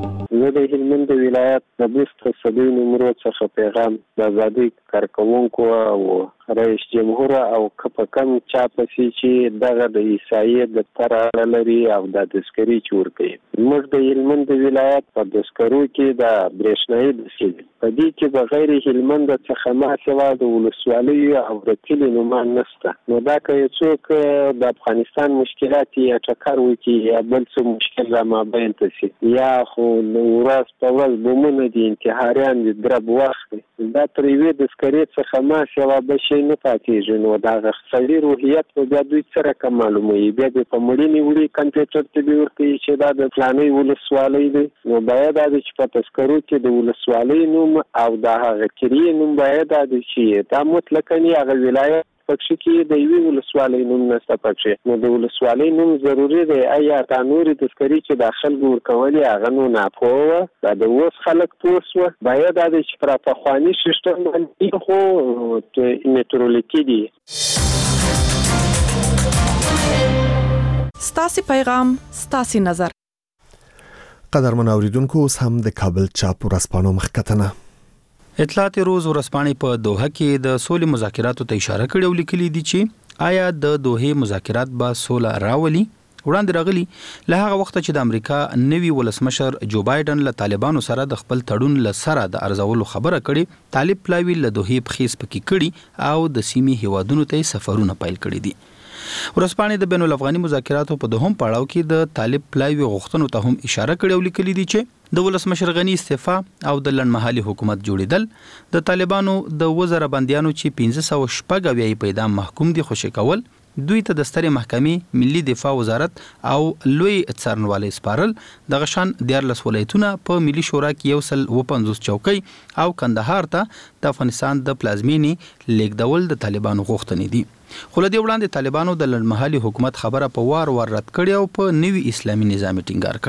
S22: زه د هلمند ولایت د بست صدۍ نمرو څخه پیغام د ازادۍ کارکوونکو او رئیس جمهور او په کم چا پسې چې دغه د عیسایي دفتر اړه لري او د تذکرې چې ورکوي. موږ د هلمند ولایت په تذکرو کې د برېښنایي دسیل په دې کې بغیر هلمند څخه ما سوا د ولسوالیو او د کلي نومان نشته. نو دا که یو څوک د افغانستان مشکلات یا ټکر وکړي یا بل څه مشکل را مابین ته شي یا خو ورځ په ورځ بمونه دي انتحاریان دي درب وخت دا تر یوې تذکرې څخه ما سوا بل شی نه پاتېږي. نو د هغه سړي روحیت به بیا دوی څه رقم معلوموي بیا به په مړینې وړي کمپیوټر ته به ورکوي چې دا د فلانۍ ولسوالۍ دی. نو باید دا دی چې په تذکرو کې د ولسوالۍ نوم او د هغه کریې نوم باید دا دی چې دا مطلقاً هغه ولایت پکښې کې د یوې ولسوالۍ نوم نشته پکښې. نو د ولسوالۍ نوم ضروري دی. ایا دا نورې تذکرې چې دا خلکو ورکولې هغه نو ناپوه وه دا د اوس خلک پوه سوه. باید دا دی چې پر پخواني سیسټم باندې خو میټرولیکي دي.
S23: ستاسې پیغام ستاسې نظر.
S1: قدرمن اوریدونکو اوس هم د کابل چاپ ورځپاڼو مخکتنه
S24: اطلاعات روز ورځپاڼې په دوحه کې د سولې مذاکراتو ته اشاره کړې او لیکلي دي چې آیا د دوحې مذاکرات به سوله راولي. وړاندې راغلي له هغه وخت چې د امریکا نوي ولسمشر جو بایدن له طالبانو سره د خپل تړون له سره د ارزولو خبره کړې طالب پلاوي له دوحې پخې سپکې کړي او د سیمې هیوادونو ته سفرونه پیل کړي دي. ورځپاڼې د بین الافغاني مذاکراتو په دوهم پړاو کې د طالب پلاوي غوښتنو ته هم اشاره کړې او لیکلي دي چې د ولسمشر غنی استعفا او د لنډمهالي حکومت جوړیدل د طالبانو د وزره بندیانو چې پنځه سوه شپږ اویا په اعدام محکوم دي خوشي کول دوی ته د سترې محکمې ملي دفاع وزارت او لوی څارنوالۍ سپارل د غشان دیارلس ولایتونه په ملي شورا کې یو سل و پنځوس چوکۍ او کندهار ته د افغانستان د پلازمینې لیږدول د طالبانو غوښتنې دي. خو له دې وړاندې طالبانو د لنډمهالي حکومت خبره په وار وار رد کړې او په نوي اسلامي نظام ټینګار کړي.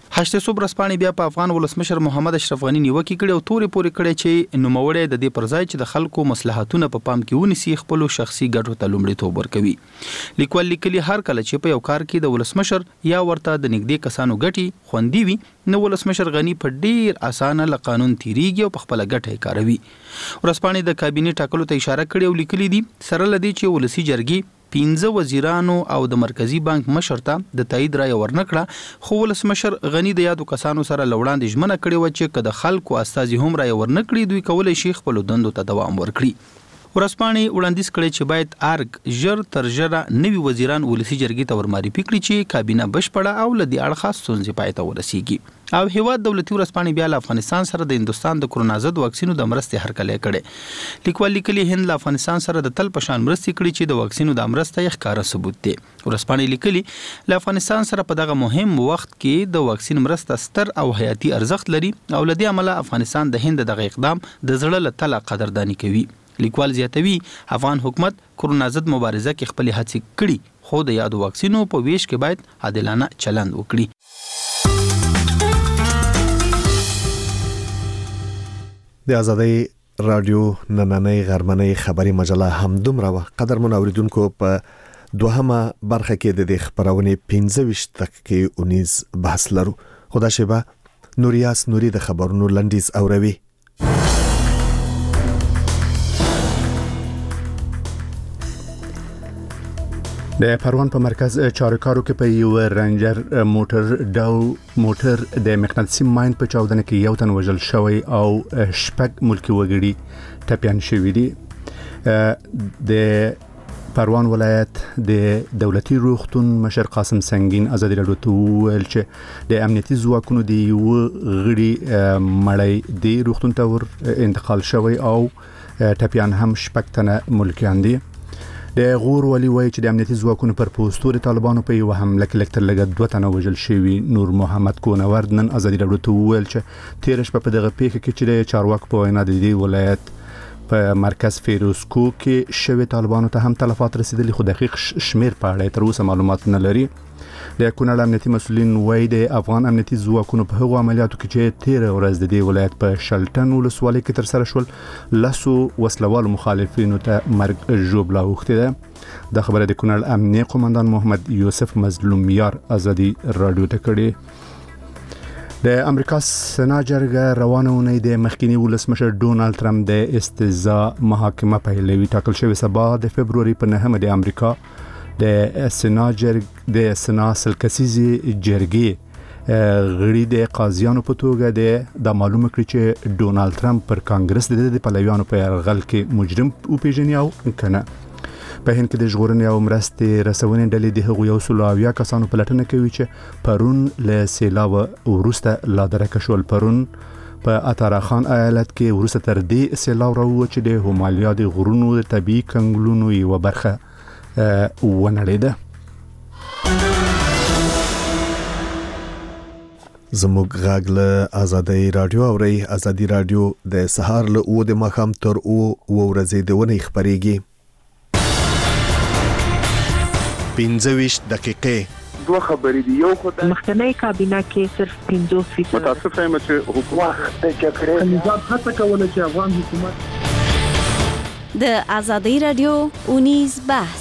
S24: هشت صبح رسپانې بیا په افغان ولسمشر محمد اشرف غنی نیوکه کړې او تورې پورې کړې چې نوموړی د دې پر ځای چې د خلکو مصلحتونه په پام کې ونیسي خپل شخصي ګټو ته لومړیتوب ورکوي. لیکوال لیکلي هر کله چې په یو کار کې د ولسمشر یا ورته د نږدې کسانو ګټي خوندي وي نو ولسمشر غنی په ډیر اسانه له قانون تیریږي او په خپل ګټه کاروي. ورسپانې د کابینې ټاکلو ته اشاره کړې او لیکلي دي سره لدی چې ولسی جرګي پنځه وزیرانو او د مرکزی بانک مشر ته د تایید رای ورنکړه خو ولسمشر غنی د یادو کسانو سره لوړاندې ژمنه کړې و چې کله خلکو استازي هم رای ورنکړي دوی کولای شي خپل دندو ته دوام ورکړي. ورسپانې وړاندیز کړي چې باید ارګ ژر تر ژره نوي وزیران ولسی جرګې ته ورماري پکړي چې کابینه بشپړه او لدی اړخ ستونزې پای ته ورسیږي. او هیواد دولتي ورسپانې بیا له افغانستان سره د هندستان د کرونا ضد واکسینو د مرستې هرکلی کړي. لیکوال لیکلي هند له افغانستان سره د تل پشان مرستې کړي چې د واکسینو د مرستې یې ښکاره ثبوت دی. ورسپانې لیکلي له افغانستان سره په دغه مهم وخت کې د واکسین مرسته ستر او حیاتي ارزښت لري او لدی عمله افغانستان د هند دغه اقدام د زړه له تله قدردانی کوي. لیکوال زیاتوي افغان حکومت کرونا ضد مبارزه کې خپل هڅې کړي خو د یادو واکسینو په ویش کې باید عادلانه چلند وکړي.
S1: د ازادۍ رادیو نننۍ غرمنۍ خبري مجله همدومره وه. قدرمن اوریدونکو په دوهمه برخه کې د دې خبرونې پنځه ویشت دقیقې اونیز بحث لرو. خدا شیبه نوریاس نوري د خبرونو لنډیز اوروي.
S3: د پروان په مرکز چارکارو کې په یو رنجر موټر ډاو موټر د مقناطیسي ماین په چاودنه کې یو تن وژل شوی او شپږ ملکی وګړي ټپيان شوي دي. د پروان ولایت د دولتي روغتون مشر قاسم سنگین ازادي راډیو ته ویل چې د امنیتي ځواکونو د یو غړي مړی د روغتون ته ور انتقال شوی او ټپيان هم شپږ تنه ملکیان دي. د غور ولی وای چې د امنیتي ځواکونو پر پوسټوري طالبانو په یو حمله کې لکتر لګ دوه تنه وژل شوی. نور محمد کونورد نن ازادي راډیو ته ویل چې تیر شپه په دغه پیښه کې چې د چارواکو په وینا د دې ولایت په مرکز فیروزکو کې شوی طالبانو ته هم تلفات رسیدلی خو دقیق شمیر په اړه تر اوسه معلومات نه لري. د کونړ امنیتي مسولین وایي د افغان امنیتي ځواکونو په هغو عملیاتو کې چې تیر ورځ د دې ولایت په شلټن ولسوالۍ کې تر سره شول لاسو وسلوال مخالفینو ته مرګ ژوبلا اوښتې ده. دا خبره د کونړ امنیه قومندان محمد یوسف مظلومیار ازادي راډیو ته کړې. د امریکا سنا جرګه روانه اونۍ د مخکینی ولسمشر ډونالد ترامپ د استزا محاکمه پیلوي. ټاکل شوی سبا د فبروري په نهمه د امریکا د سنا جرګ د سنا سلکسیزي جرګې غړي د قاضیانو په توګه د معلومه کړی چې ډونالد ترامپ پر کانګرس د پلویانو په یرغل کې مجرم او پیژني او کنه. په هند کې د ژغورنې او مرستې رسونې ډلې د هغو یو سل او اویا کسانو په لټنه کوي چې پرون له سیلاب وروسته لا درکه شول. پرون په اتاراخان ایالت کې وروسته تر دې سیلاب راووت چې د همالیا د غرونو د طبیعي کنګلونو یوه برخه ونړېده.
S1: زموږ غږ له ازادۍ رادیو اورئ. ازادي رادیو د سهار له اوه د ماښام تر اوه ورځې د ونې خپرېږي. پنځه ویشت دقیقې
S4: دوه خبرې دي. یو خو د
S5: مخکنی کابینه کې صرف پنځوس فیصد
S4: متاسف یم چې حکومت د جګړې
S5: نظام هڅه کوله چې افغان
S11: حکومت د ازادي رادیو اونیز بحث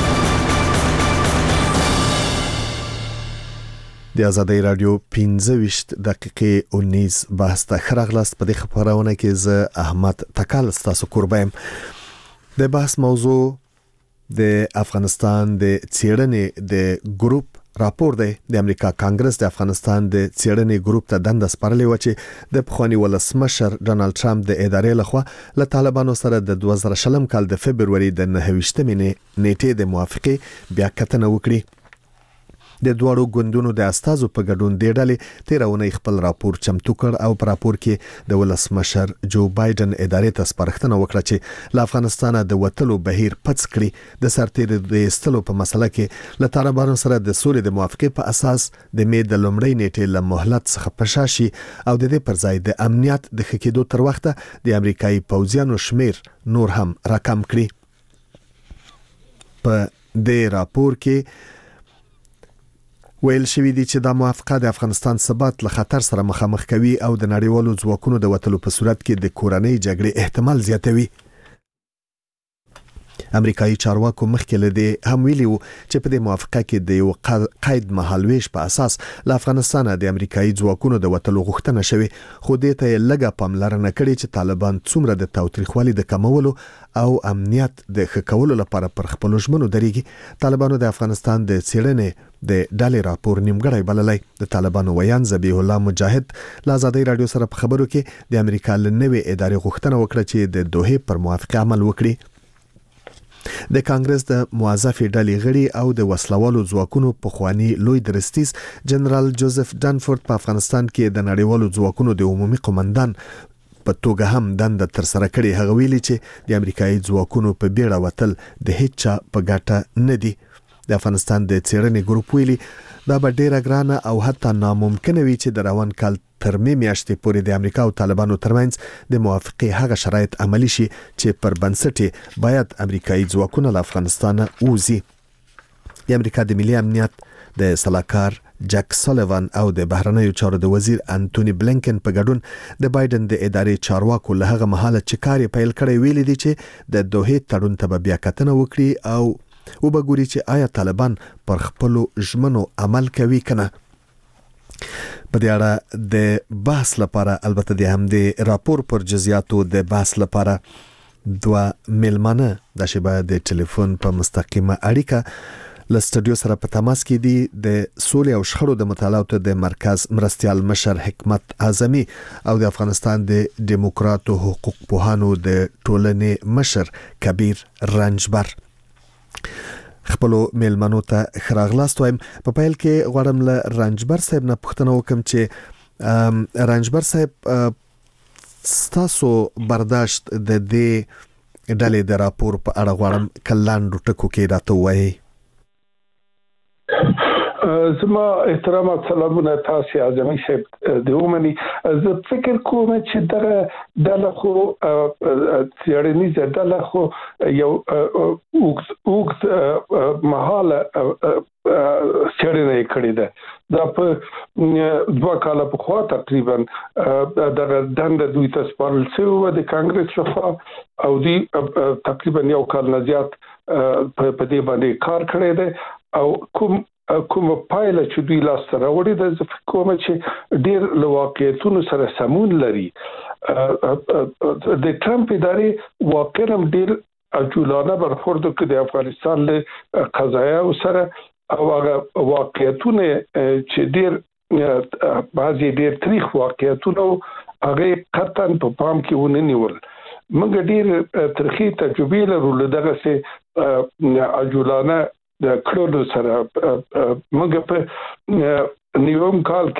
S1: د ازادۍ رادیو پنځه ویشت دقیقې اونیز بحث ته ښه راغلاست. په دې خبرونه کې زه احمد تکل ستاسو کوربه یم. د بحث موضوع د افغانستان د څېړنې د ګروپ راپور دی. د امریکا کانګرس د افغانستان د څېړنې ګروپ ته دنده سپارلې و چې د پخواني ولسمشر ډونالد ټرمپ د ادارې لخوا له طالبانو سره د دوه زره شلم کال د فبروري د نهه ویشتمې نیټې د موافقې بیا کتنه وکړي. د دوړو ګوندونو د استازو په ګډون د ډلې تیرونه خپل راپور چمتو کړ او په راپور کې د ولسمشر جو بایدن ادارې ته سپارښتنه وکړه چې له افغانستانه د وټلو بهیر پڅ کړي. د سرتیر د استلو په مسله کې له طالبانو سره د سولې د موافقې په اساس د می د لومړۍ نیټې له مهلت څخه پشاشي او د دې پر ځای د امنیت د خکېدو تر وخته د امریکایي پوځیانو شمیر نور هم راکم کړي. په دې راپور کې ویل شوی دی چې دا موافقه د افغانستان ثبات له خطر سره مخامخ کوي او د نړیوالو ځواکونو د وټلو په صورت کې د کورنۍ جګړې احتمال زیاتوي. امریکایي چارواکو مخکې له دې هم ویلي وو چې په دې موافقه کې د یو قید مهالويش په اساس له افغانستان د امریکایي ځواکونو د وټلو غوښتنه شوې، خو دې ته لږه پاملرنه کړې چې طالبان څومره د تاوتریخوالي د کمولو او امنیت د ښه کولو لپاره پر خپل ژمنو درېږي. طالبانو د افغانستان د څېړنې د ډالې راپور نیمګړی بللی. د طالبانو ویان ذبیح الله مجاهد له آزادۍ رادیو سره په خبرو کې د امریکا له نوې ادارې غوښتنه وکړه چې د دوحې پر موافقه عمل وکړي. د کانګرس د موظفې ډلې غړي او د وسلوالو ځواکونو پخوانی لوی درستیز جنرال جوزف ډانفورد په افغانستان کې د نړیوالو ځواکونو د عمومي قومندان په توګه هم دنده تر سره کړې. هغه ویلي چې د امریکایي ځواکونو په بیړه وتل د هیڅ چا په ګټه نه دي. د افغانستان د څېړنې ګروپ ویلي دا به ډیره ګرانه او حتی ناممکنه وي چې د روان کال تر مې میاشتې پورې د امریکا او طالبانو ترمنځ د موافقې هغه شرایط عملی شي چې پر بنسټ باید امریکایي ځواکونه له افغانستان ووځي. د امریکا د ملي امنیت د سلاکار جک سالیوان او د بهرنیو چارو د وزیر انټونی بلینکن په ګډون د بایدن د ادارې چارواکو له هغه مهاله چې کار یې پیل کړی ویلي دي چې د دوحې تړون ته بیا کتنه وکړي او وبګوري چې آیا طالبان پر خپل ژمنو عمل کوي کنه. په دې اړه د بحث لپاره البته د همدې راپور پر جزئیاتو د بحث لپاره دوه ملمانه د شبه د ټلیفون په مستقیمه اړیکه له سټوډیو سره په تماس کې دي. د سولې او شخړو د مطالعاتو د مرکز مرستيال مشر حکمت اعظمي او د افغانستان د دیموکراتو حقوق پوهانو د ټولنې مشر کبیر رنجبر. خپلو میلمنو ته خراغلاست وایم. په پیل کې غواړم له رنجبر صاحب نه پوښتنه وکم چې رنجبر صاحب ستاسو برداشت د دې ډلې د راپور په اړه غواړم کلاندو ټکو کې راته وایي.
S7: زما احترام او سلامونه تاسو اعظمي صاحب د ومني. زه فکر کوم چې دغه د خو څېړنیزه د خو یو وګت محاله څېړنه کړې ده. دا په دوه کاله په خوا تقریبا دغه دنده دوی ته سپارل شوې د کانګرس لخوا او دی تقریبا یو کال نه زیات په دې باندې کار کړی دی او کوم کوم پایله چې دوی لاس ته راوړي د فکر کوم چې ډیر له واقعیتونو سره سمون لري. د ټرمپ ادارې واقعا ډیر عجولانه برخورد کوي د افغانستان له قضایا سره او هغه واقعیتونه چې ډیر بعضی ډیر تاریخ واقعیتونه هغه قطعا په پام کې ونه نیول. موږ ډیر ترخی تجربه لرو دغه سه عجولانه د کړو سره. موږ په نیوم کال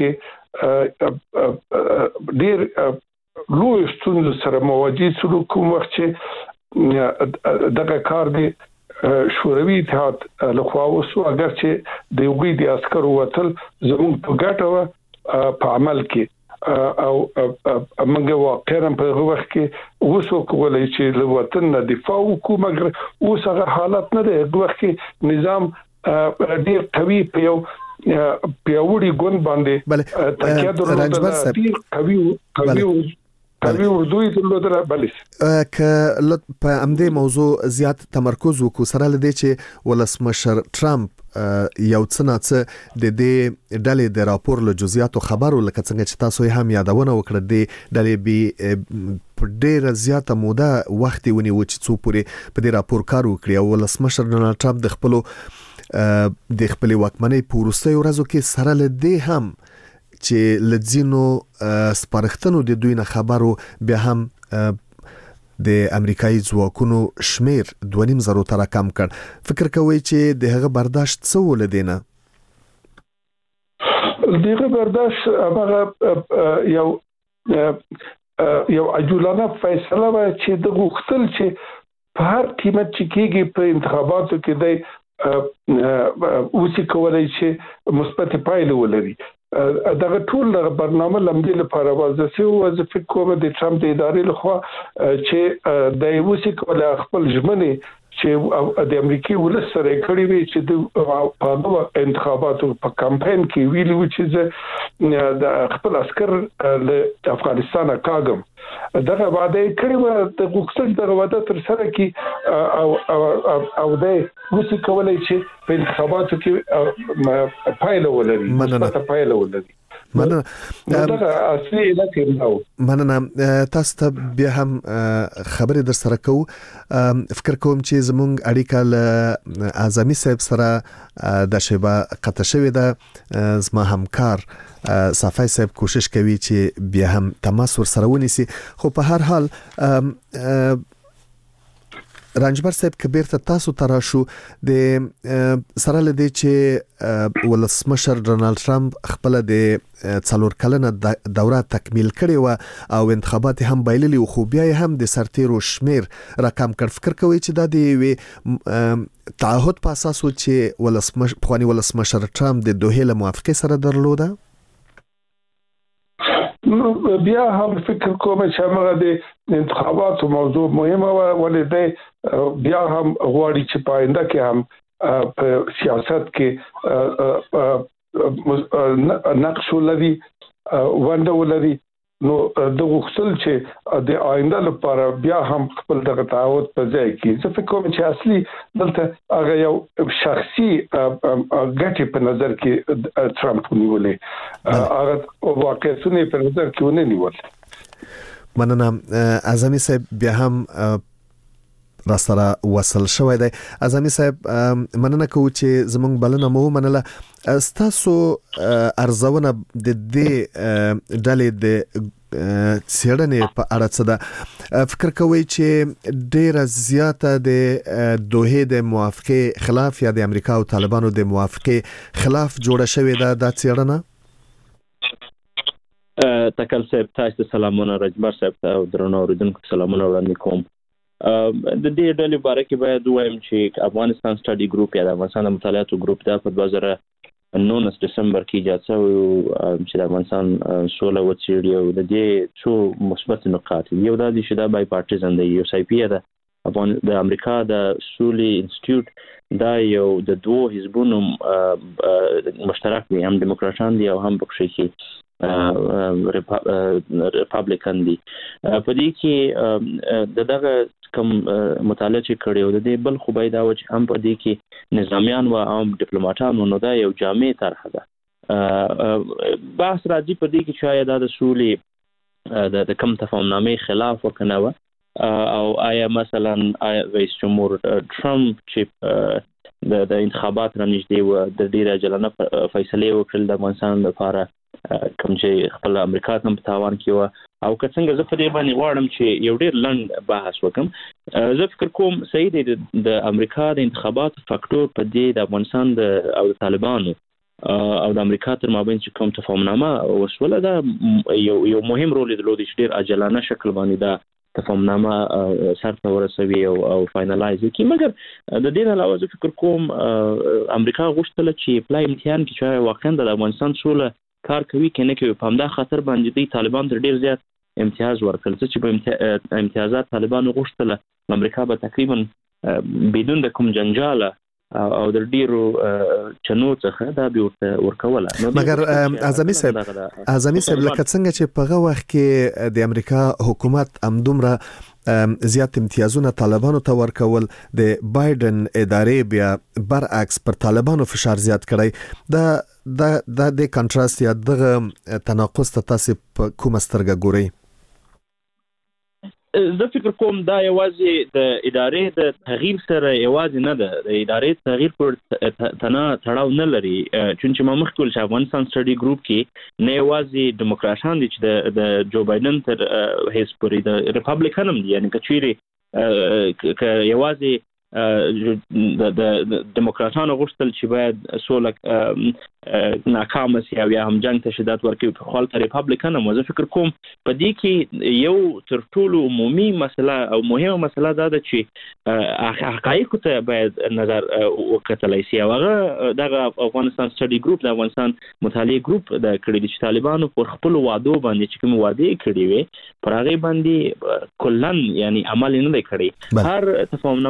S7: کې ډیر لوی ستونزې سره مواجه شو کوم وخت چې دغه کار دی شوروي اتحاد لخوا وسو اگر چې د یوګي د عسکرو وتل زموږ په ګټه په عمل کې او موږ واقعا په هغه وخت کې وسو کولای چې له وطن نه دفاع وکړو مګر اوس هغه حالت نه دی. هغه وخت کې نظام ډیر قوي په یو پیاوړي ګوند باندې تکیه درلوده. ډیر قوي قوي قوي اردوی درلوده. بلې
S1: ک په امدې موضوع زیات تمرکز وکړو سره لدی چې ولسمشر ټرمپ یو څه نه څه د دې ډلې د راپور له جزئیاتو خبرو لکه څنګه چې تاسو هم یادونه وکړه د ډلې بي په ډیره زیاته موده وخت ونیو چې څو پورې په دې راپور کار وکړي او ولسمشر ډونالد ټرمپ د خپل د خپل واکمنۍ په وروستیو ورځو کې سره لدی هم چې لځینو سپارښتنو د دوی نه خبرو بیا هم د امریکایي ځواکونو شمیر دوه نیم زرو تر کم کړ. فکر کوي چې د هغه برداشت څه ولدینه؟
S7: دغه برداشت هغه یو یو عجولانه فیصله و چې د غوښتل چې په هر قیمت چې کېږي په انتخاباتو کې د اوسې کولای چې مثبت پایله ولري. دغه ټول برنامه لمدې لپاره وظیفه او وظیفه کومه د ټرمپ د ادارې لخوا چې د اوسې کولای خپل ژمنې چې د امریکای ولس سره کړی وی چې د په انتخاباتو په کمپاین کې ویلي و چې د خپل عسكر له افغانستان کاغم دغه وعده کړی و د غوښتل دغه وعده تر سره کې او او او د وسی کولای چې په انتخاباتو کې پایله ولري مثبت پایله ولري
S1: مننه
S7: دا اصلي علاقه نو
S1: مننه تاسو ته بیا هم خبرې در سره کوم فکر کوم چې زموږ اړیکه له اعظمي صاحب سره د شیبه قطع شوې ده زما همکار صافی صاحب کوشش کوي چې بیا هم تماس ور سره ونیسي خو په هر حال رانجبر صاحب کبیر ته تاسو تراشو د سره لدی چې ولسمشر ډونالد ټرمپ خپل د څلور کلنه دوره تکمیل کړي و او انتخابات هم بایللي خو بیا هم د سرتیرو شمیر رقم کړ فکر کوي چې د دې تعهد په اساس و چې ولسمشر خواني ولسمشر ټرمپ د دوه له موافقه سره درلوده
S7: بیا هم فکر کوم چې هغه د انتخاباتو موضوع مهمه و ولې د بیا هم غواړي چې پاینده کې هم په سیاست کې نقش ولري ونده ولري نو د غوښتل چې د آینده لپاره بیا هم خپل دغه تعهد په ځای کې زه فکر کوم چې اصلي دلته هغه یو شخصي ګټه په نظر کې ټرمپ نیولې هغه واقعیتونه په نظر کې ونه نیول
S1: مننه اعظمي صاحب بیا هم را سره وصل شوی دی اعظمي صاحب مننه کوم چې زمونږ بلنه مو منله ستاسو ارزونه د دې ډلې د سیړنې په اړه څه ده فکر کوي چې ډیره زیاته د دوه د موافقه خلاف یا د امریکا او طالبانو د موافقه خلاف جوړه شوې ده د سیړنه
S6: تکل صاحب تاسو سلامونه رجبر صاحب او درنو اوریدونکو سلامونه وړاندې کوم د دې ډلې باره کې باید وایم چې افغانستان سټډي ګروپ یا د افغانستان مطالعاتو ګروپ دا په دوه زره نولس دسمبر کې ایجاد شوی چې د افغانستان سوله وڅېړي او د دې څو مثبت نقاط یو دا دي چې دا بای پارټیزن دی یو سای پی ده افغان د امریکا د سولې انسټیټیوټ دا یو د دوه حزبونو مشترک دي هم دیموکراتان دي او هم پکې کې ریپابلیکن دي په دې کې د دغه کوم مطالعه چې کړي او د دې بل خو باید دا و چې هم په دې کې نظامیان او عام ډیپلوماټان نو دا یو جامع طرح ده بحث راځي په دې کې چې دا د سولې د کم تفاهمنامې خلاف وکنه او آیا مثلا آیا رئیس جمهور ټرمپ چې د انتخابات را نږدې و د ډیره جلانه فیصله وکړل د افغانستان لپاره کوم چې خپل امریکا هم په تاوان کې و او که څنګه زه په دې باندې غواړم چې یو ډیر لنډ بحث وکم زه فکر کوم صحیح دی د امریکا د انتخاباتو فاکټور په دې د افغانستان د او د طالبانو او د امریکا تر مابین چې کوم تفاهمنامه وسوله دا یو یو مهم رول درلود چې ډیر عاجلانه شکل باندې دا تفاهمنامه سر ته ورسوي او او فاینلایز کی مګر د دې علاوه زه فکر کوم امریکا غوښتل چې پلای امتحان کې چې واقعا د افغانستان سوله کار کوي کنه کوي په همدا خاطر باندې دی طالبان تر ډیر زیات امتیاز ورکړل چې په امتیازات طالبان غوښتل امریکا به تقریبا بدون د کوم جنجال او د ډیرو چنو څخه دا به ورکوله
S1: مګر اعظمي صاحب اعظمي صاحب لکه څنګه چې په هغه وخت کې د امریکا حکومت امدومره زیات امتیازونه طالبانو ته ورکول د بایدن ادارې بیا برعکس پر طالبانو فشار زیات کړی دا د د کنټراست یا دغه تناقض ته تاسو په کومه سترګه ګورئ
S6: زه فکر کوم دا یوازې د ادارې د تغییر سره یوازې نه ده د ادارې تغییر پر تنا تړاو نه لري چې ما مخکې ول چې افغانستان سټډي ګروپ کې نه یوازې دیموکراتان دي چې د جو بایدن تر هیڅ پورې د ریپابلیکن هم دي یعنی کچيري ک یوازې د دیموکراتانو غوښتل چې باید سوله ناکامه شي او یا هم جنگ ته شدت ورکړي په خپل ریپابلیکن هم زه فکر کوم په دې کې یو تر ټولو عمومي مسله او مهمه مسله دا ده چې حقایق ته باید نظر وکړل شي او هغه دغه افغانستان سټډي ګروپ د افغانستان مطالعه ګروپ د کړي چې طالبانو پر خپل وعده باندې چې کوم وعده کړی وي پر هغه باندې کلن یعنی عمل نه کړی هر تفاهمنامه چې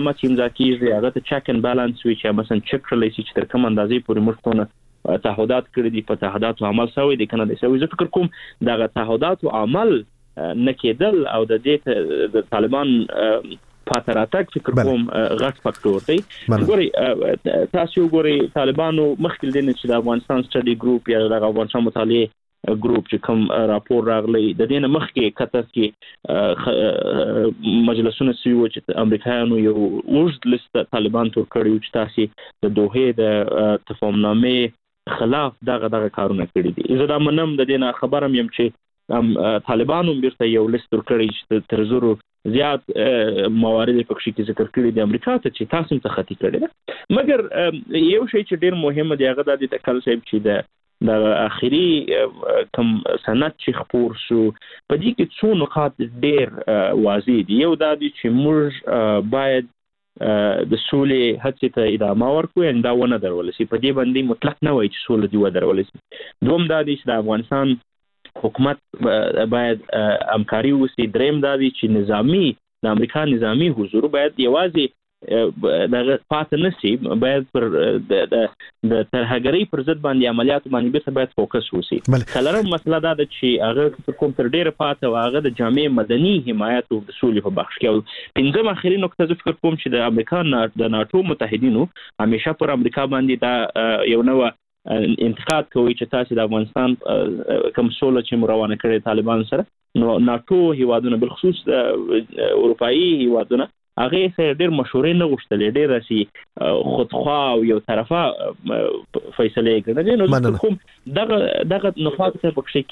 S6: کیږي هغه ته چک ان بالانس وي چې مثلا چک کړلی شي چې تر کوم اندازې پورې موږ څونه تعهدات کړی دي په تعهداتو عمل شوی دی کنه دی شوی. زه فکر کوم دغه تعهداتو عمل نه کېدل او د دې د طالبان پاتراتک فکر کوم غټ فاکتور دی. ګوري تاسو ګوري طالبانو مخکې دین چې د افغانستان سټډي ګروپ یا د افغانستان مطالعه ګروپ چې کوم راپور راغلی د دې نه مخکې کتر کې مجلسونه سوي چې امریکایانو یو اوږد لیست طالبان تور کړی چې تاسو د دوه د تفاهمنامې خلاف دغه دغه کارونه کړی دي. زه دا منم د دې نه خبرم یم چې طالبانو بیرته یو لیست تور کړی چې تر زرو زیات موارد پکې کې ذکر کړی د امریکا ته چې تاسو ته خطي کړی ده. مګر یو شی چې ډیر مهم دی هغه د تکل صاحب چې د د اخیری کوم سند چې خپور شو په دې کې څو نقاط ډیر واضح دي. یو دا دی چې موږ باید د سولې هڅې ته ادامه ورکړو ان دا ونه درول شي. په دې باندې مطلق نه وایي چې سولې دی ودرول شي. دوم دا دی چې د افغانستان حکومت باید همکاري وکړي. دریم دا دی چې نظامی د امریکا نظامی حضور باید یوازې دغه پاتې نشي، باید پر د د ترهګرۍ پر ضد باندې عملیات باندې به باید فوکس وشي. څلورم مسله دا ده چې هغه کوم تر ډیره پاتې هغه د جامع مدني حمایت او د سولې په بخش کې. او پنځم اخري نقطه زه فکر کوم چې د امریکا د ناتو متحدینو همیشه پر امریکا باندې دا یو نوع انتقاد کوي چې تاسو د افغانستان کوم سوله چې روانه کړې طالبان سره، نو ناتو هیوادونه بالخصوص د اروپאי هیوادونه هغه سره ډېر مشورې نه غوښتلې، ډېر راسي خودخوا او یو طرفه فیصله کړې. نو زه کوم دغه دغه نقاط ته پکې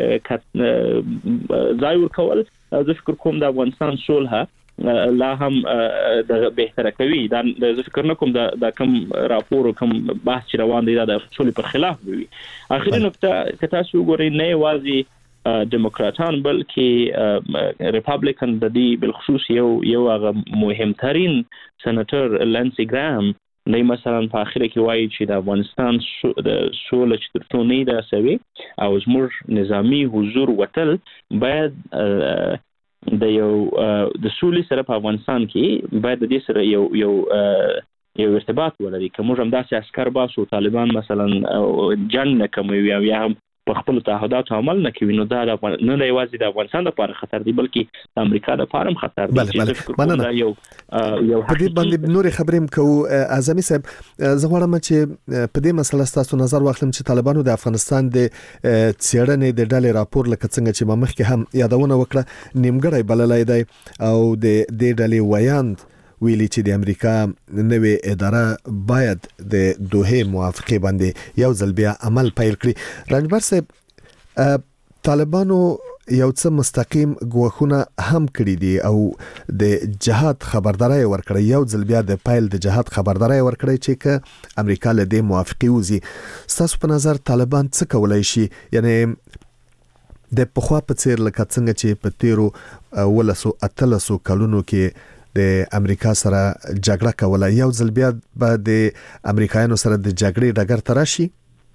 S6: کې ځای ورکول زه فکر کوم د افغانستان صلح لا هم د بهتره کوي. دا زه فکر نه کوم د کوم راپور کوم بحث چې روان دی دا د صلح پر خلاف وي. اخري نقطه که تاسو وګورئ نه یوازې دموکراتان بلکې ریپابلیکن د دې بالخصوص یو یو هغه مهمترین سنټر لانسی ګرام نه مثلا په اخر کې وایي چې د افغانستان د سولې چې تر څو نه ده سوي او زموږ نظامی حضور وتل باید د یو د سولې سره په افغانستان کې باید د دې سره یو یو یو ارتباط ولري. که موږ هم داسې عسكر باسو طالبان مثلا جنگ نه کوي او یا هم په خپل تعهداتو عمل نه کوي، نو دا نه نه یوازې د افغانستان لپاره خطر دی بلکې د امریکا لپاره هم خطر دی.
S1: مننه. یو یو په دې باندې نورې خبرې هم کوو. اعظمي صاحب زه غواړم چې په دې مسله ستاسو نظر واخلم چې طالبانو د افغانستان د څېړنې د ډلې راپور لکه څنګه چې ما مخکې هم یادونه وکړه نیمګړی بللی دی او د دې ډلې ویاند ویلي چې د امریکا نوې اداره باید د دوه موافقه باندې یو ځل بیا عمل پیل کړي. رنجبر صاحب طالبانو یو څه مستقیم غوښونه هم کړی دي او د جهاد خبرداري ورکړی، یو ځل بیا د پیل د جهاد خبرداري ورکړی چې ک امریکا له دې موافقه وزي. تاسو په نظر طالبان څه کولای شي؟ یعنی د پخوا په څیر لکه څنګه چې په تیرو ولسو اتلسو کلونو کې د امریکا سره جګړه کوله، یو ځل بیا به د امریکایانو سره د جګړې ډګر ته راشي؟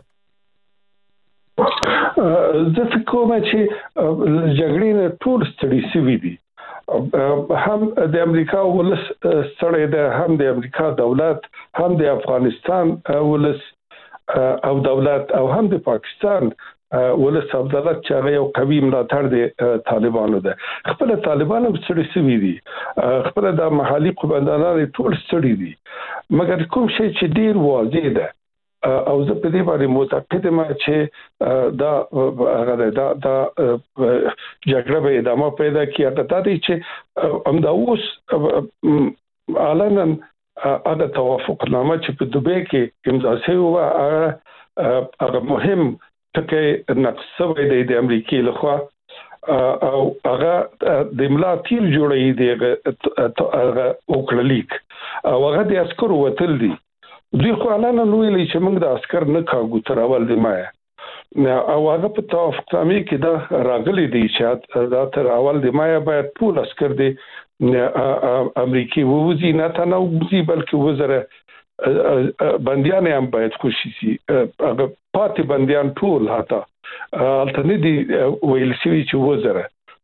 S7: زه فکر کوم چې جګړې نه ټول ستړي شوي دي. هم د امریکا ولس ستړی دی، هم د امریکا دولت، هم د افغانستان ولس او دولت او هم د پاکستان ولس او دولت چې هغه یو قوي ملاتړ دی طالبانو ده. خپل طالبانو ستړي شوي دي، خپل د محلي قومندانان ټول ستړي دي. مګر کوم شی چې ډیر واضح ده او زه په دې باندې معتقد یم چې دا هغه دا دا جګړه به ادامه پیدا کړي. هغه دا دی چې همدا اوس علنا هغه توافقنامه چې په دوبۍ کې امضا شوې وه هغه مهم ټکی نقص شوی دی د امریکای لخوا او هغه د ملا تیر جوړی دی هغه وکړلیک او هغه د عسکرو وتل دي. دوی خو علنا ویلي چې موږ د عسكر نه کاږو تر اول د مای او هغه په توافقنامه کې دا راغلي دي چې دا تر اول د مای باید ټول عسكر دي امریکای ووزي، نه تنه ووزي بلکې وزره بندیان هم باید خوشی سي. هغه پاتې بندیان ټول هاته الټرنیټي ویل شوی چې وزره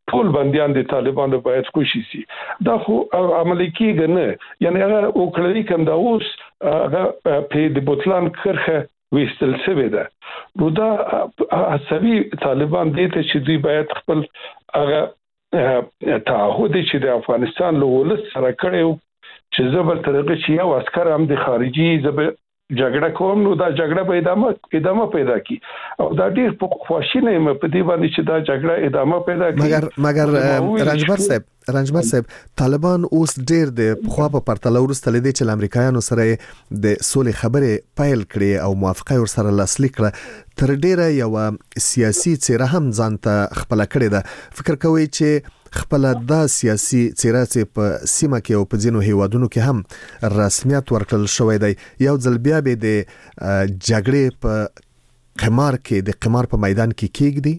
S7: ټول بنديان د طالبانو باید خوشي سي دا خو عملي کېږي نه یعنی هغه وکړي کوم دا اوس هغه په د بوتلان کرخه وستل شوی ده نو دا عصبي طالبان دې ته چې دوی باید خپل هغه تعهد چې د افغانستان له ولس سره کړو چې زبر طریقې چې یو عسكر هم د خارجي زبر جګړه کوم نو دا جګړه به ادامه ادامه پیدا کی او دا ډیر په خواشینه مې په دې باندې چې دا جګړه ادامه پیدا کی
S1: مګر مګر رنجبر صاحب رنجبر صاحب طالبان اوس ډیر د خو په پرتله ورسته لیدي چې امریکایانو سره د سولې خبرې پایل کړي او موافقه ور سره لاسلیک کړه تر ډیره یو سیاسي څیره هم ځانته خپل کړي ده فکر کوي چې خپل د سیاسي څیره چې په سیمه کې او په ځینو هیوادونو کې هم رسمیت ورکړل شوی دی یو ځل بیا به د جګړې په قمار کې د قمار په میدان کې کېږي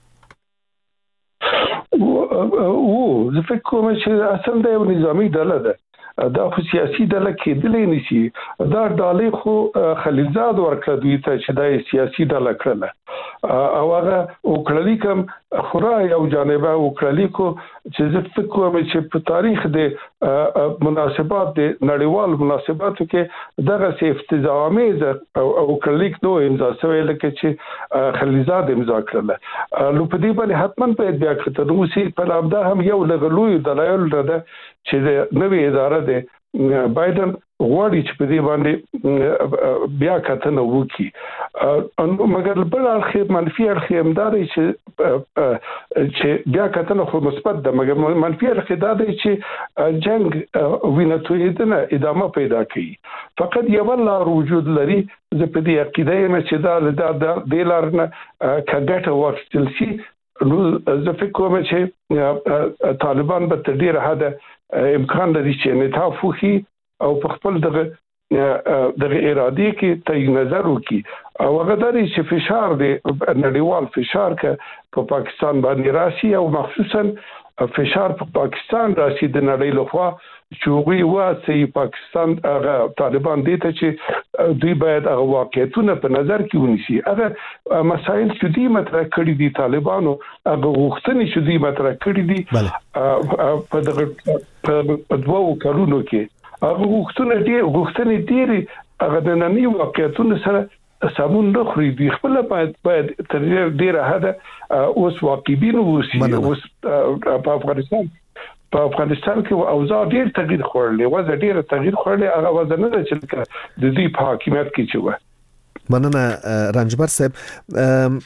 S7: او زه فکر کوم چې اصل دا یو نظامی ډله ده دا خو سیاسي ډله کېدلې نشي دا ډالې خو خلیلزاد ورکړه دوی ته چې دا سیاسي ډله کړله او هغه وکړلی کوم خورا یو جانبه وکړلی کو چې زه فکر کوم چې په تاریخ د مناسبات د نړیوال مناسباتو کې دغه سي افتضاحاميز او وکړلیک نو امضا شوی لکه چې خلیلزاد امضا کړله نو په دې باندې حتمان په بیا کتر نو سي په لابدا هم یو لغلوی دلایل ده چې د نوې اداره د بایدن غواړي چې په دې باندې بیا کتنه وکړي مګر بل اړخ منفي اړخ هم دا دی چې چې بیا کتنه خو مثبت ده مګر منفي اړخ دا دی چې جنگ وینتویدنه ادامه پیدا کوي فقط یو لار وجود لري زه په دې عقیده یم چې دا د دې لار نه کګټه ورسول شي نو زه فکر کوم چې طالبان به تر ډیره حد امکان لري چې انعطاف وکړي او په خپل دغه دغه ارادي کې تای نظر وکړي او هغه درې چې فشار دی نړیوال فشار کې په پاکستان باندې راشي او مخصوصا فشار په پاکستان راشي د نړۍ لخوا چې وی واسي پاکستان هغه طالبان دي ته چې دوی باید هغه واقعیتونه په نظر کې ونیسي هغه مسایل چې دوی مطرح کړی دي طالبانو هغه غوښتنې چې دوی مطرح کړی دي په دغه په دوه کلونو کې هغه غوښتنې دي غوښتنې دي هغه د ننني واقعیتونو سره سمون نه خوري دی خپل باید باید تر ډیره حد اوس واقعبین اوسي اوس په افغانستان په افغانستان کې اوضاع ډیر تغییر خورلې وځه ډیر تغییر خورلې هغه وځه نه چې د دې په حکومت کې چې و
S1: مننه رنجبر صاحب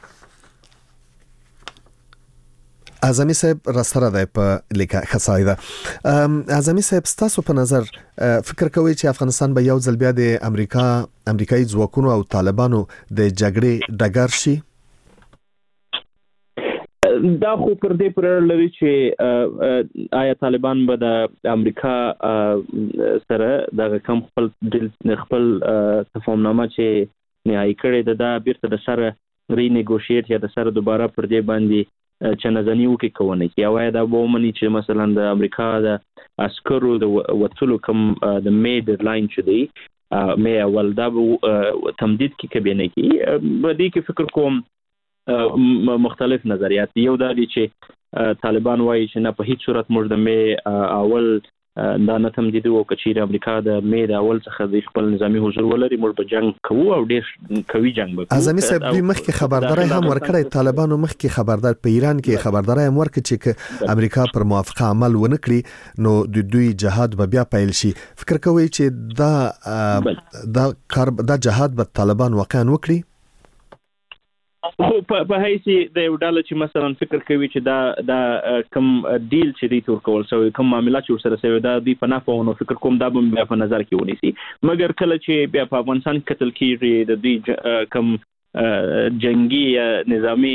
S1: اعظمي صاحب راستره ده په لیکه خصایده اعظمي صاحب ستاسو په نظر فکر کوي چې افغانستان به یو ځل بیا د امریکا امریکایي ځواکونو او طالبانو د جګړې ډګر شي
S6: دا خو پر دې پر لري چې آیا طالبان به د امریکا سره د کم خپل خپل تفاهمنامه چې نهایی کړي ده دا بیرته د سره ری نیګوشیټ یا د سره دوباره پر دې باندې چې نزنی وکي کوونه یا وای دا وومني چې مثلا د امریکا د عسکرو د وټلو کم د میډ لاین چې دی مې اول دا تمدید کې کبینه کې بدی کې فکر کوم مختلف نظریات یو دا دي چې طالبان وایي چې نه په هیڅ صورت موږ د مې اول دا نه تمدید او کچیر امریکا د مې د اول څخه د خپل نظامی حضور ولري موږ به جنگ کوو او ډیر کوي جنگ وکړو
S1: اعظمي صاحب دوی مخکې خبرداري هم ورکړی طالبانو مخکې خبردار په ایران کې خبرداري هم ورکړي چې امریکا پر موافقه عمل ونه کړي نو د دوی جهاد به بیا پیل شي فکر کوي چې دا دا کار دا جهاد به طالبان واقعا وکړي
S6: خو په هیڅ د یو ډول چې مثلا فکر کوي چې دا دا کم ډیل چې دی تور کول سوی کم معاملات چې سره سوی دا دی په نافونه فکر کوم دا به په نظر کې ونیسي مګر کله چې بیا په افغانستان قتل کیږي د دې کم جنگي نظامی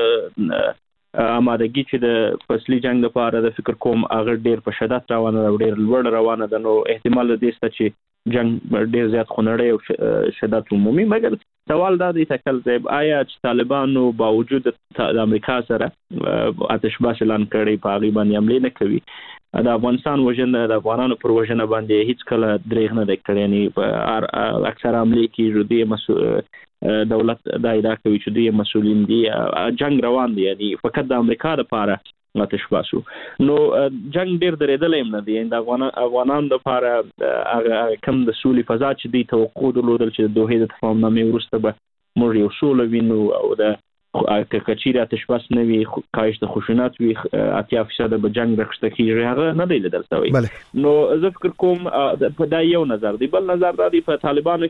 S6: آمادګي چې د فصلي جنگ لپاره د فکر کوم هغه ډیر په شدت روانه ده ډیر لوړ روانه ده نو احتمال د دې چې جنگ ډیر زیات خنړی او شدت عمومي مګر سوال دا دی تکل زیب آیا چې طالبانو باوجود د امریکا سره آتش بس اعلان کړي په غیبه باندې نه کوي د افغانستان وژنه د افغانانو پر وژنه باندې هیڅ کله دریغ نه کړي یعنی اکثر عملي کې جدي مسؤل دولت دا ادعا کوي چې دوی مسؤلین دي جنگ روان دي یعنی فقط د امریکا لپاره آتش باسو. نو جنگ ډیر درېدلی هم نه دی. د افغانانو دپاره هغه کم د سولې فضا چې دوی توقع درلودل چې د دوحې د تفاهمنامې وروسته به موږ یو سوله وینو او د که کچیرې آتش بس نه وي کاهش د خشونت وي اتیا فیصده به جنګ راخیسته کېږي هغه نه دی لیدل شوی. نو زه فکر کوم دا یو نظر دی. بل نظر دا دی په طالبانو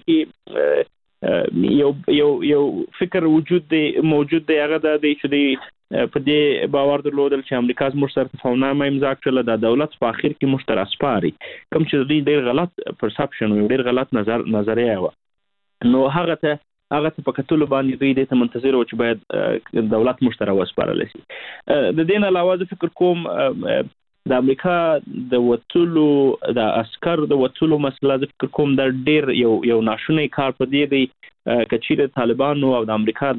S6: کې یو یو یو فکر وجود دی موجود دی هغه دا دی چې دی په دې باور درلودل چې امریکا زموږ سره تفاهمنامه امضا کړله د دولت په اخر کې موږ ته راسپاري کوم چې دوی ډېر غلط پرسپشن و ډېر غلط نظر نظریه وه. نو هغه ته هغه ته په کتلو باندې دوی دې ته منتظر و چې باید دولت موږ ته راوسپارلی شي. د دې نه علاوه زه فکر کوم د امریکا د وتلو د عسکر د وتلو مسله زه فکر کوم دا ډېر یو یو ناشونی کار په دې دی که چیرې طالبانو او د امریکا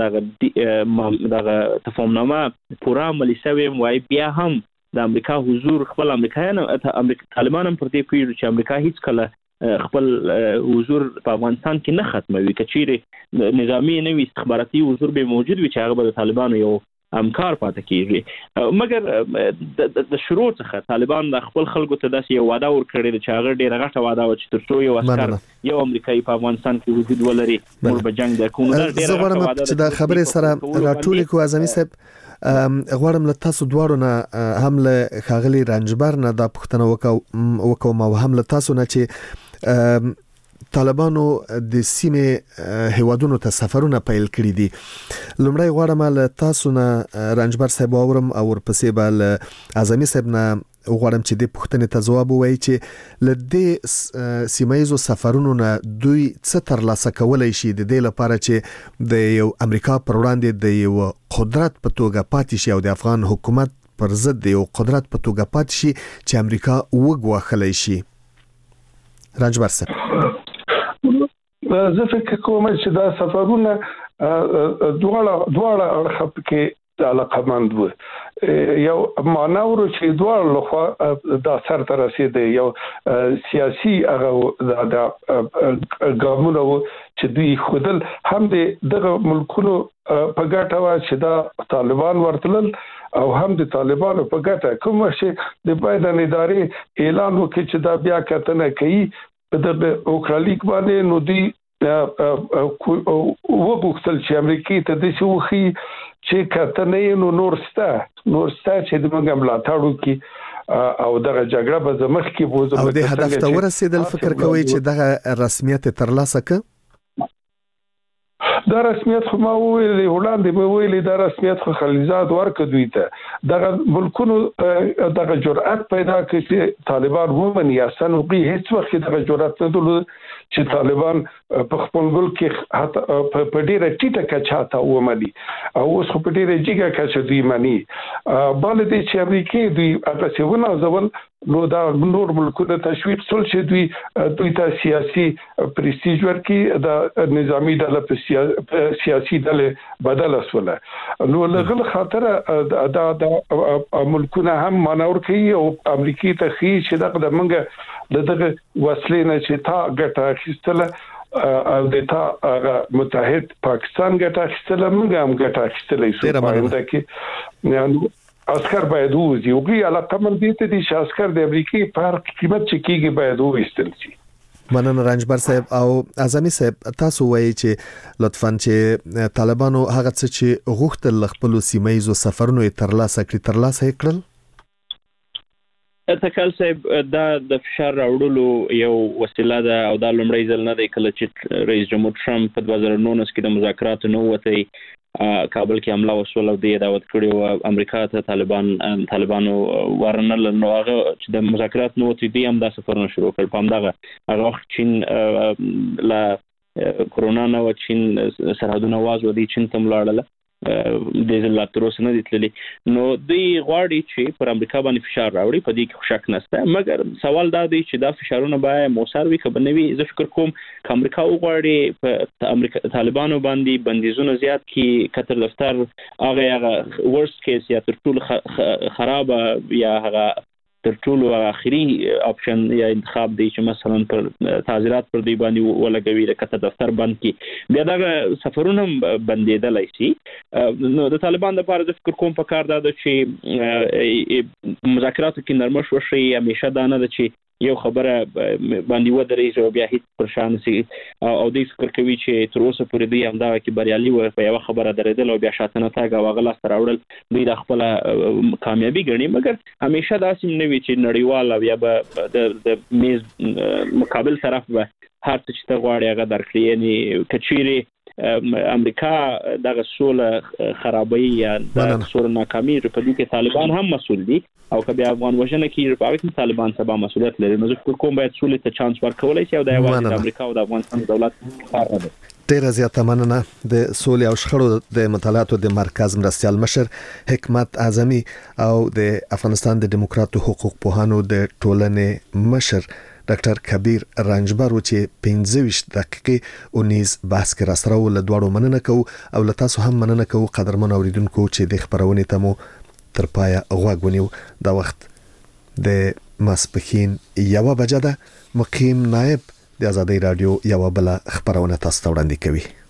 S6: دغه تفاهمنامه پوره عملي شوې وای بیا هم د امریکا حضور خپل امریکایان طالبان هم پر دې پوهېږي چې امریکا هیڅ کله خپل حضور په افغانستان کې نه ختموي. که چیرې نظامی نه وي استخباراتي حضور به موجود وي چې هغه به د طالبانو یو همکار پاتې کېږي. مګر د شروع څخه طالبان د خپل خلکو ته داسې یو وعده ورکړې ده چې هغه ډېره غټه وعده وه چې تر څو یو عسکر یو امریکایي په افغانستان کې وجود ولري موږ به جنګ درکوو.
S1: زه غواړم چې د خبرې سره راټولې کړو اعظمي صاحب. غواړم له تاسو دواړو نه هم له ښاغلي رنجبر نه دا پوښتنه وکوم او هم له تاسو نه چې طالبانو د سیمې هیوادونو ته سفرونه پیل کړي دي. لومړی غواړم له تاسو نه رنجبر صاحب واورم او ورپسې به له اعظمي صاحب نه غواړم چې د پوښتنې ته ځواب ووایي چې له دې سیمه ییزو سفرونو نه دوی څه ترلاسه کولی شي د دې لپاره چې د یو امریکا پر وړاندې د یو قدرت په توګه پاتې شي او د افغان حکومت پر ضد د یو قدرت په توګه پاتې شي چې امریکا وګواښلی شي. رنجبر صاحب
S7: زه فکر کوم چې دا سفرونه دواړه دواړه اړخ کې علاقمند وو. یو مانور چې دواړه لخوا دا سر ته رسیدي یو سیاسي هغه د ګامونو چې دوی خودل هم دغه ملکونو په ګټه وا چې دا طالبان ورتلل او هم د طالبانو په ګټه کوم چې د بایدن ادارې اعلان وکړي چې دا بیا کتنه کوي د اوکرالیک باندې نو دی وغوښتل چې امریکای ته د شوخي چې کتنې نو نورستا نورستا چې د موږ ملاتړ وکړي او دغه جګړه به زمخ کې بوزو
S1: او د هدف ته ورسېدل فکر کوي چې دغه رسمیت ترلاسه کړي.
S7: دا رسمیت خو ما ویلې وړاندې مې ویلې دا رسمیت خو خلیزات ورکړ دوی ته دغه ملکونو دغه جرأت پیدا کړي چې طالبان ومني اصلا وقي هیڅ وخت دغه جرأت نه درلود چې طالبان په خپل ملک کې حتی په ډیره ټیټه کچه تا ومني او اوس خو په ډیره جګه کچه دوی مني. بل دې چې امریکای دوی هغه څه ونه ځول نو دا نور ملکونه تشویق سول چې دوی دوی ته سیاسي پرستیج ورکړي د نظامی ډله په سیاسي ډله بدل اسوله نو لغل خاطر دا د ملکونه هم مانور کوي او امریکای ته خي چې دغه منګه دغه وسلې نه چې تا ګټه اخیستله او د تا متحد پاکستان ګټه اخیستله موږ هم ګټه اخیستلې سو پاینده کې عسكر باید وځي او کی علاقه من دي ته دي چې عسكر د امریکای پر قیمت چې کیږي باید وېستل شي.
S1: مننه رنجبر صاحب او اعظمي صاحب تاسو وایي چې لطفاً چې طالبانو هغه څه چې غوښتل خپل سیمایي سفرونو ترلاسه کړي ترلاسه کړل.
S6: تکل صاحب دا د فشار راوړلو یو وسیله ده او دا لومړی ځل نه دی کله چې رئیس جمهور ټرمپ په دوه زره نولس کې د مذاکراتو نه وتی کابل کې حمله وسول او د دعوت کړي او امریکا ته طالبان طالبانو ورنل نو هغه چې د مذاکرات نو وتی دی هم دا سفرونه شروع کړ په همدغه هغه وخت چین لا کرونا نو چین سرحدونه واز ودی چین ته ملاړل د زلات تروس نه دتللی نو دوی غواړي چې پر امریکا باندې فشار راوړي په دې کې شک نشته مګر سوال دا دی چې دا فشارونه باید موثر وي که بنوي زه فکر کوم چې امریکا وغواړي په امریکا طالبانو باندې بندیزونه زیات کی کتر دفتر هغه هغه ورست کیس یا تر ټولو خراب یا هغه تر ټولو اخري اپشن یا انتخاب دی چې مثلا پر تعزیرات پر دی باندې ولګوي لکه دفتر بند کی بیا دا سفرونه بندیدلای شي. نو د طالبان لپاره د فکر کوم په کار دا چې مذاکراتو کې نرمش وشي، همیشه دا نه ده چې یو خبره باندې ودرېږي او بیا هیڅ پرشان سي او د فکر کوي چې تر اوسه پورې دوی همدا کې بریالي و په یو خبره درېدل او بیا شاتنه تاګ او غلا سره راوړل دوی د خپل کامیابی ګڼي، مګر همیشه داسې نه وي چې نړیوال او یا به د میز مقابل طرف به هر څه چې ته غواړې هغه درکړي. یعنی کچيري امریکا دغه سوله خرابوي یا د سوله ناکامي په دې کې طالبان هم مسؤل دي او کبه افغان وژنه کې په هغه کې طالبان سبا مسؤلیت لري. نو زه کوم باید سولې ته چانس ورکولای شي او د یوازې امریکا او د افغانستان دولت کار نه دی.
S1: ډیره زیاته مننه. د سولې او شخړو د مطالعاتو د مرکز مرستیال مشر حکمت اعظمي او د افغانستان د دیموکراتو حقوق پوهانو د ټولنې مشر ډاکټر کبیر رنجبر چې پنځه ویشت دقیقې اونیز بحث کې را سره ول دواړو مننه کوو او له تاسو هم مننه کوو قدرمن اوریدونکو چې د خبرونې ته مو تر پایه غوږ ونیو. دا وخت د ماسپخین یوه بجه ده. مقیم نائب د آزادۍ رادیو یوه بله خبرونه تاسو ته وړاندې کوي.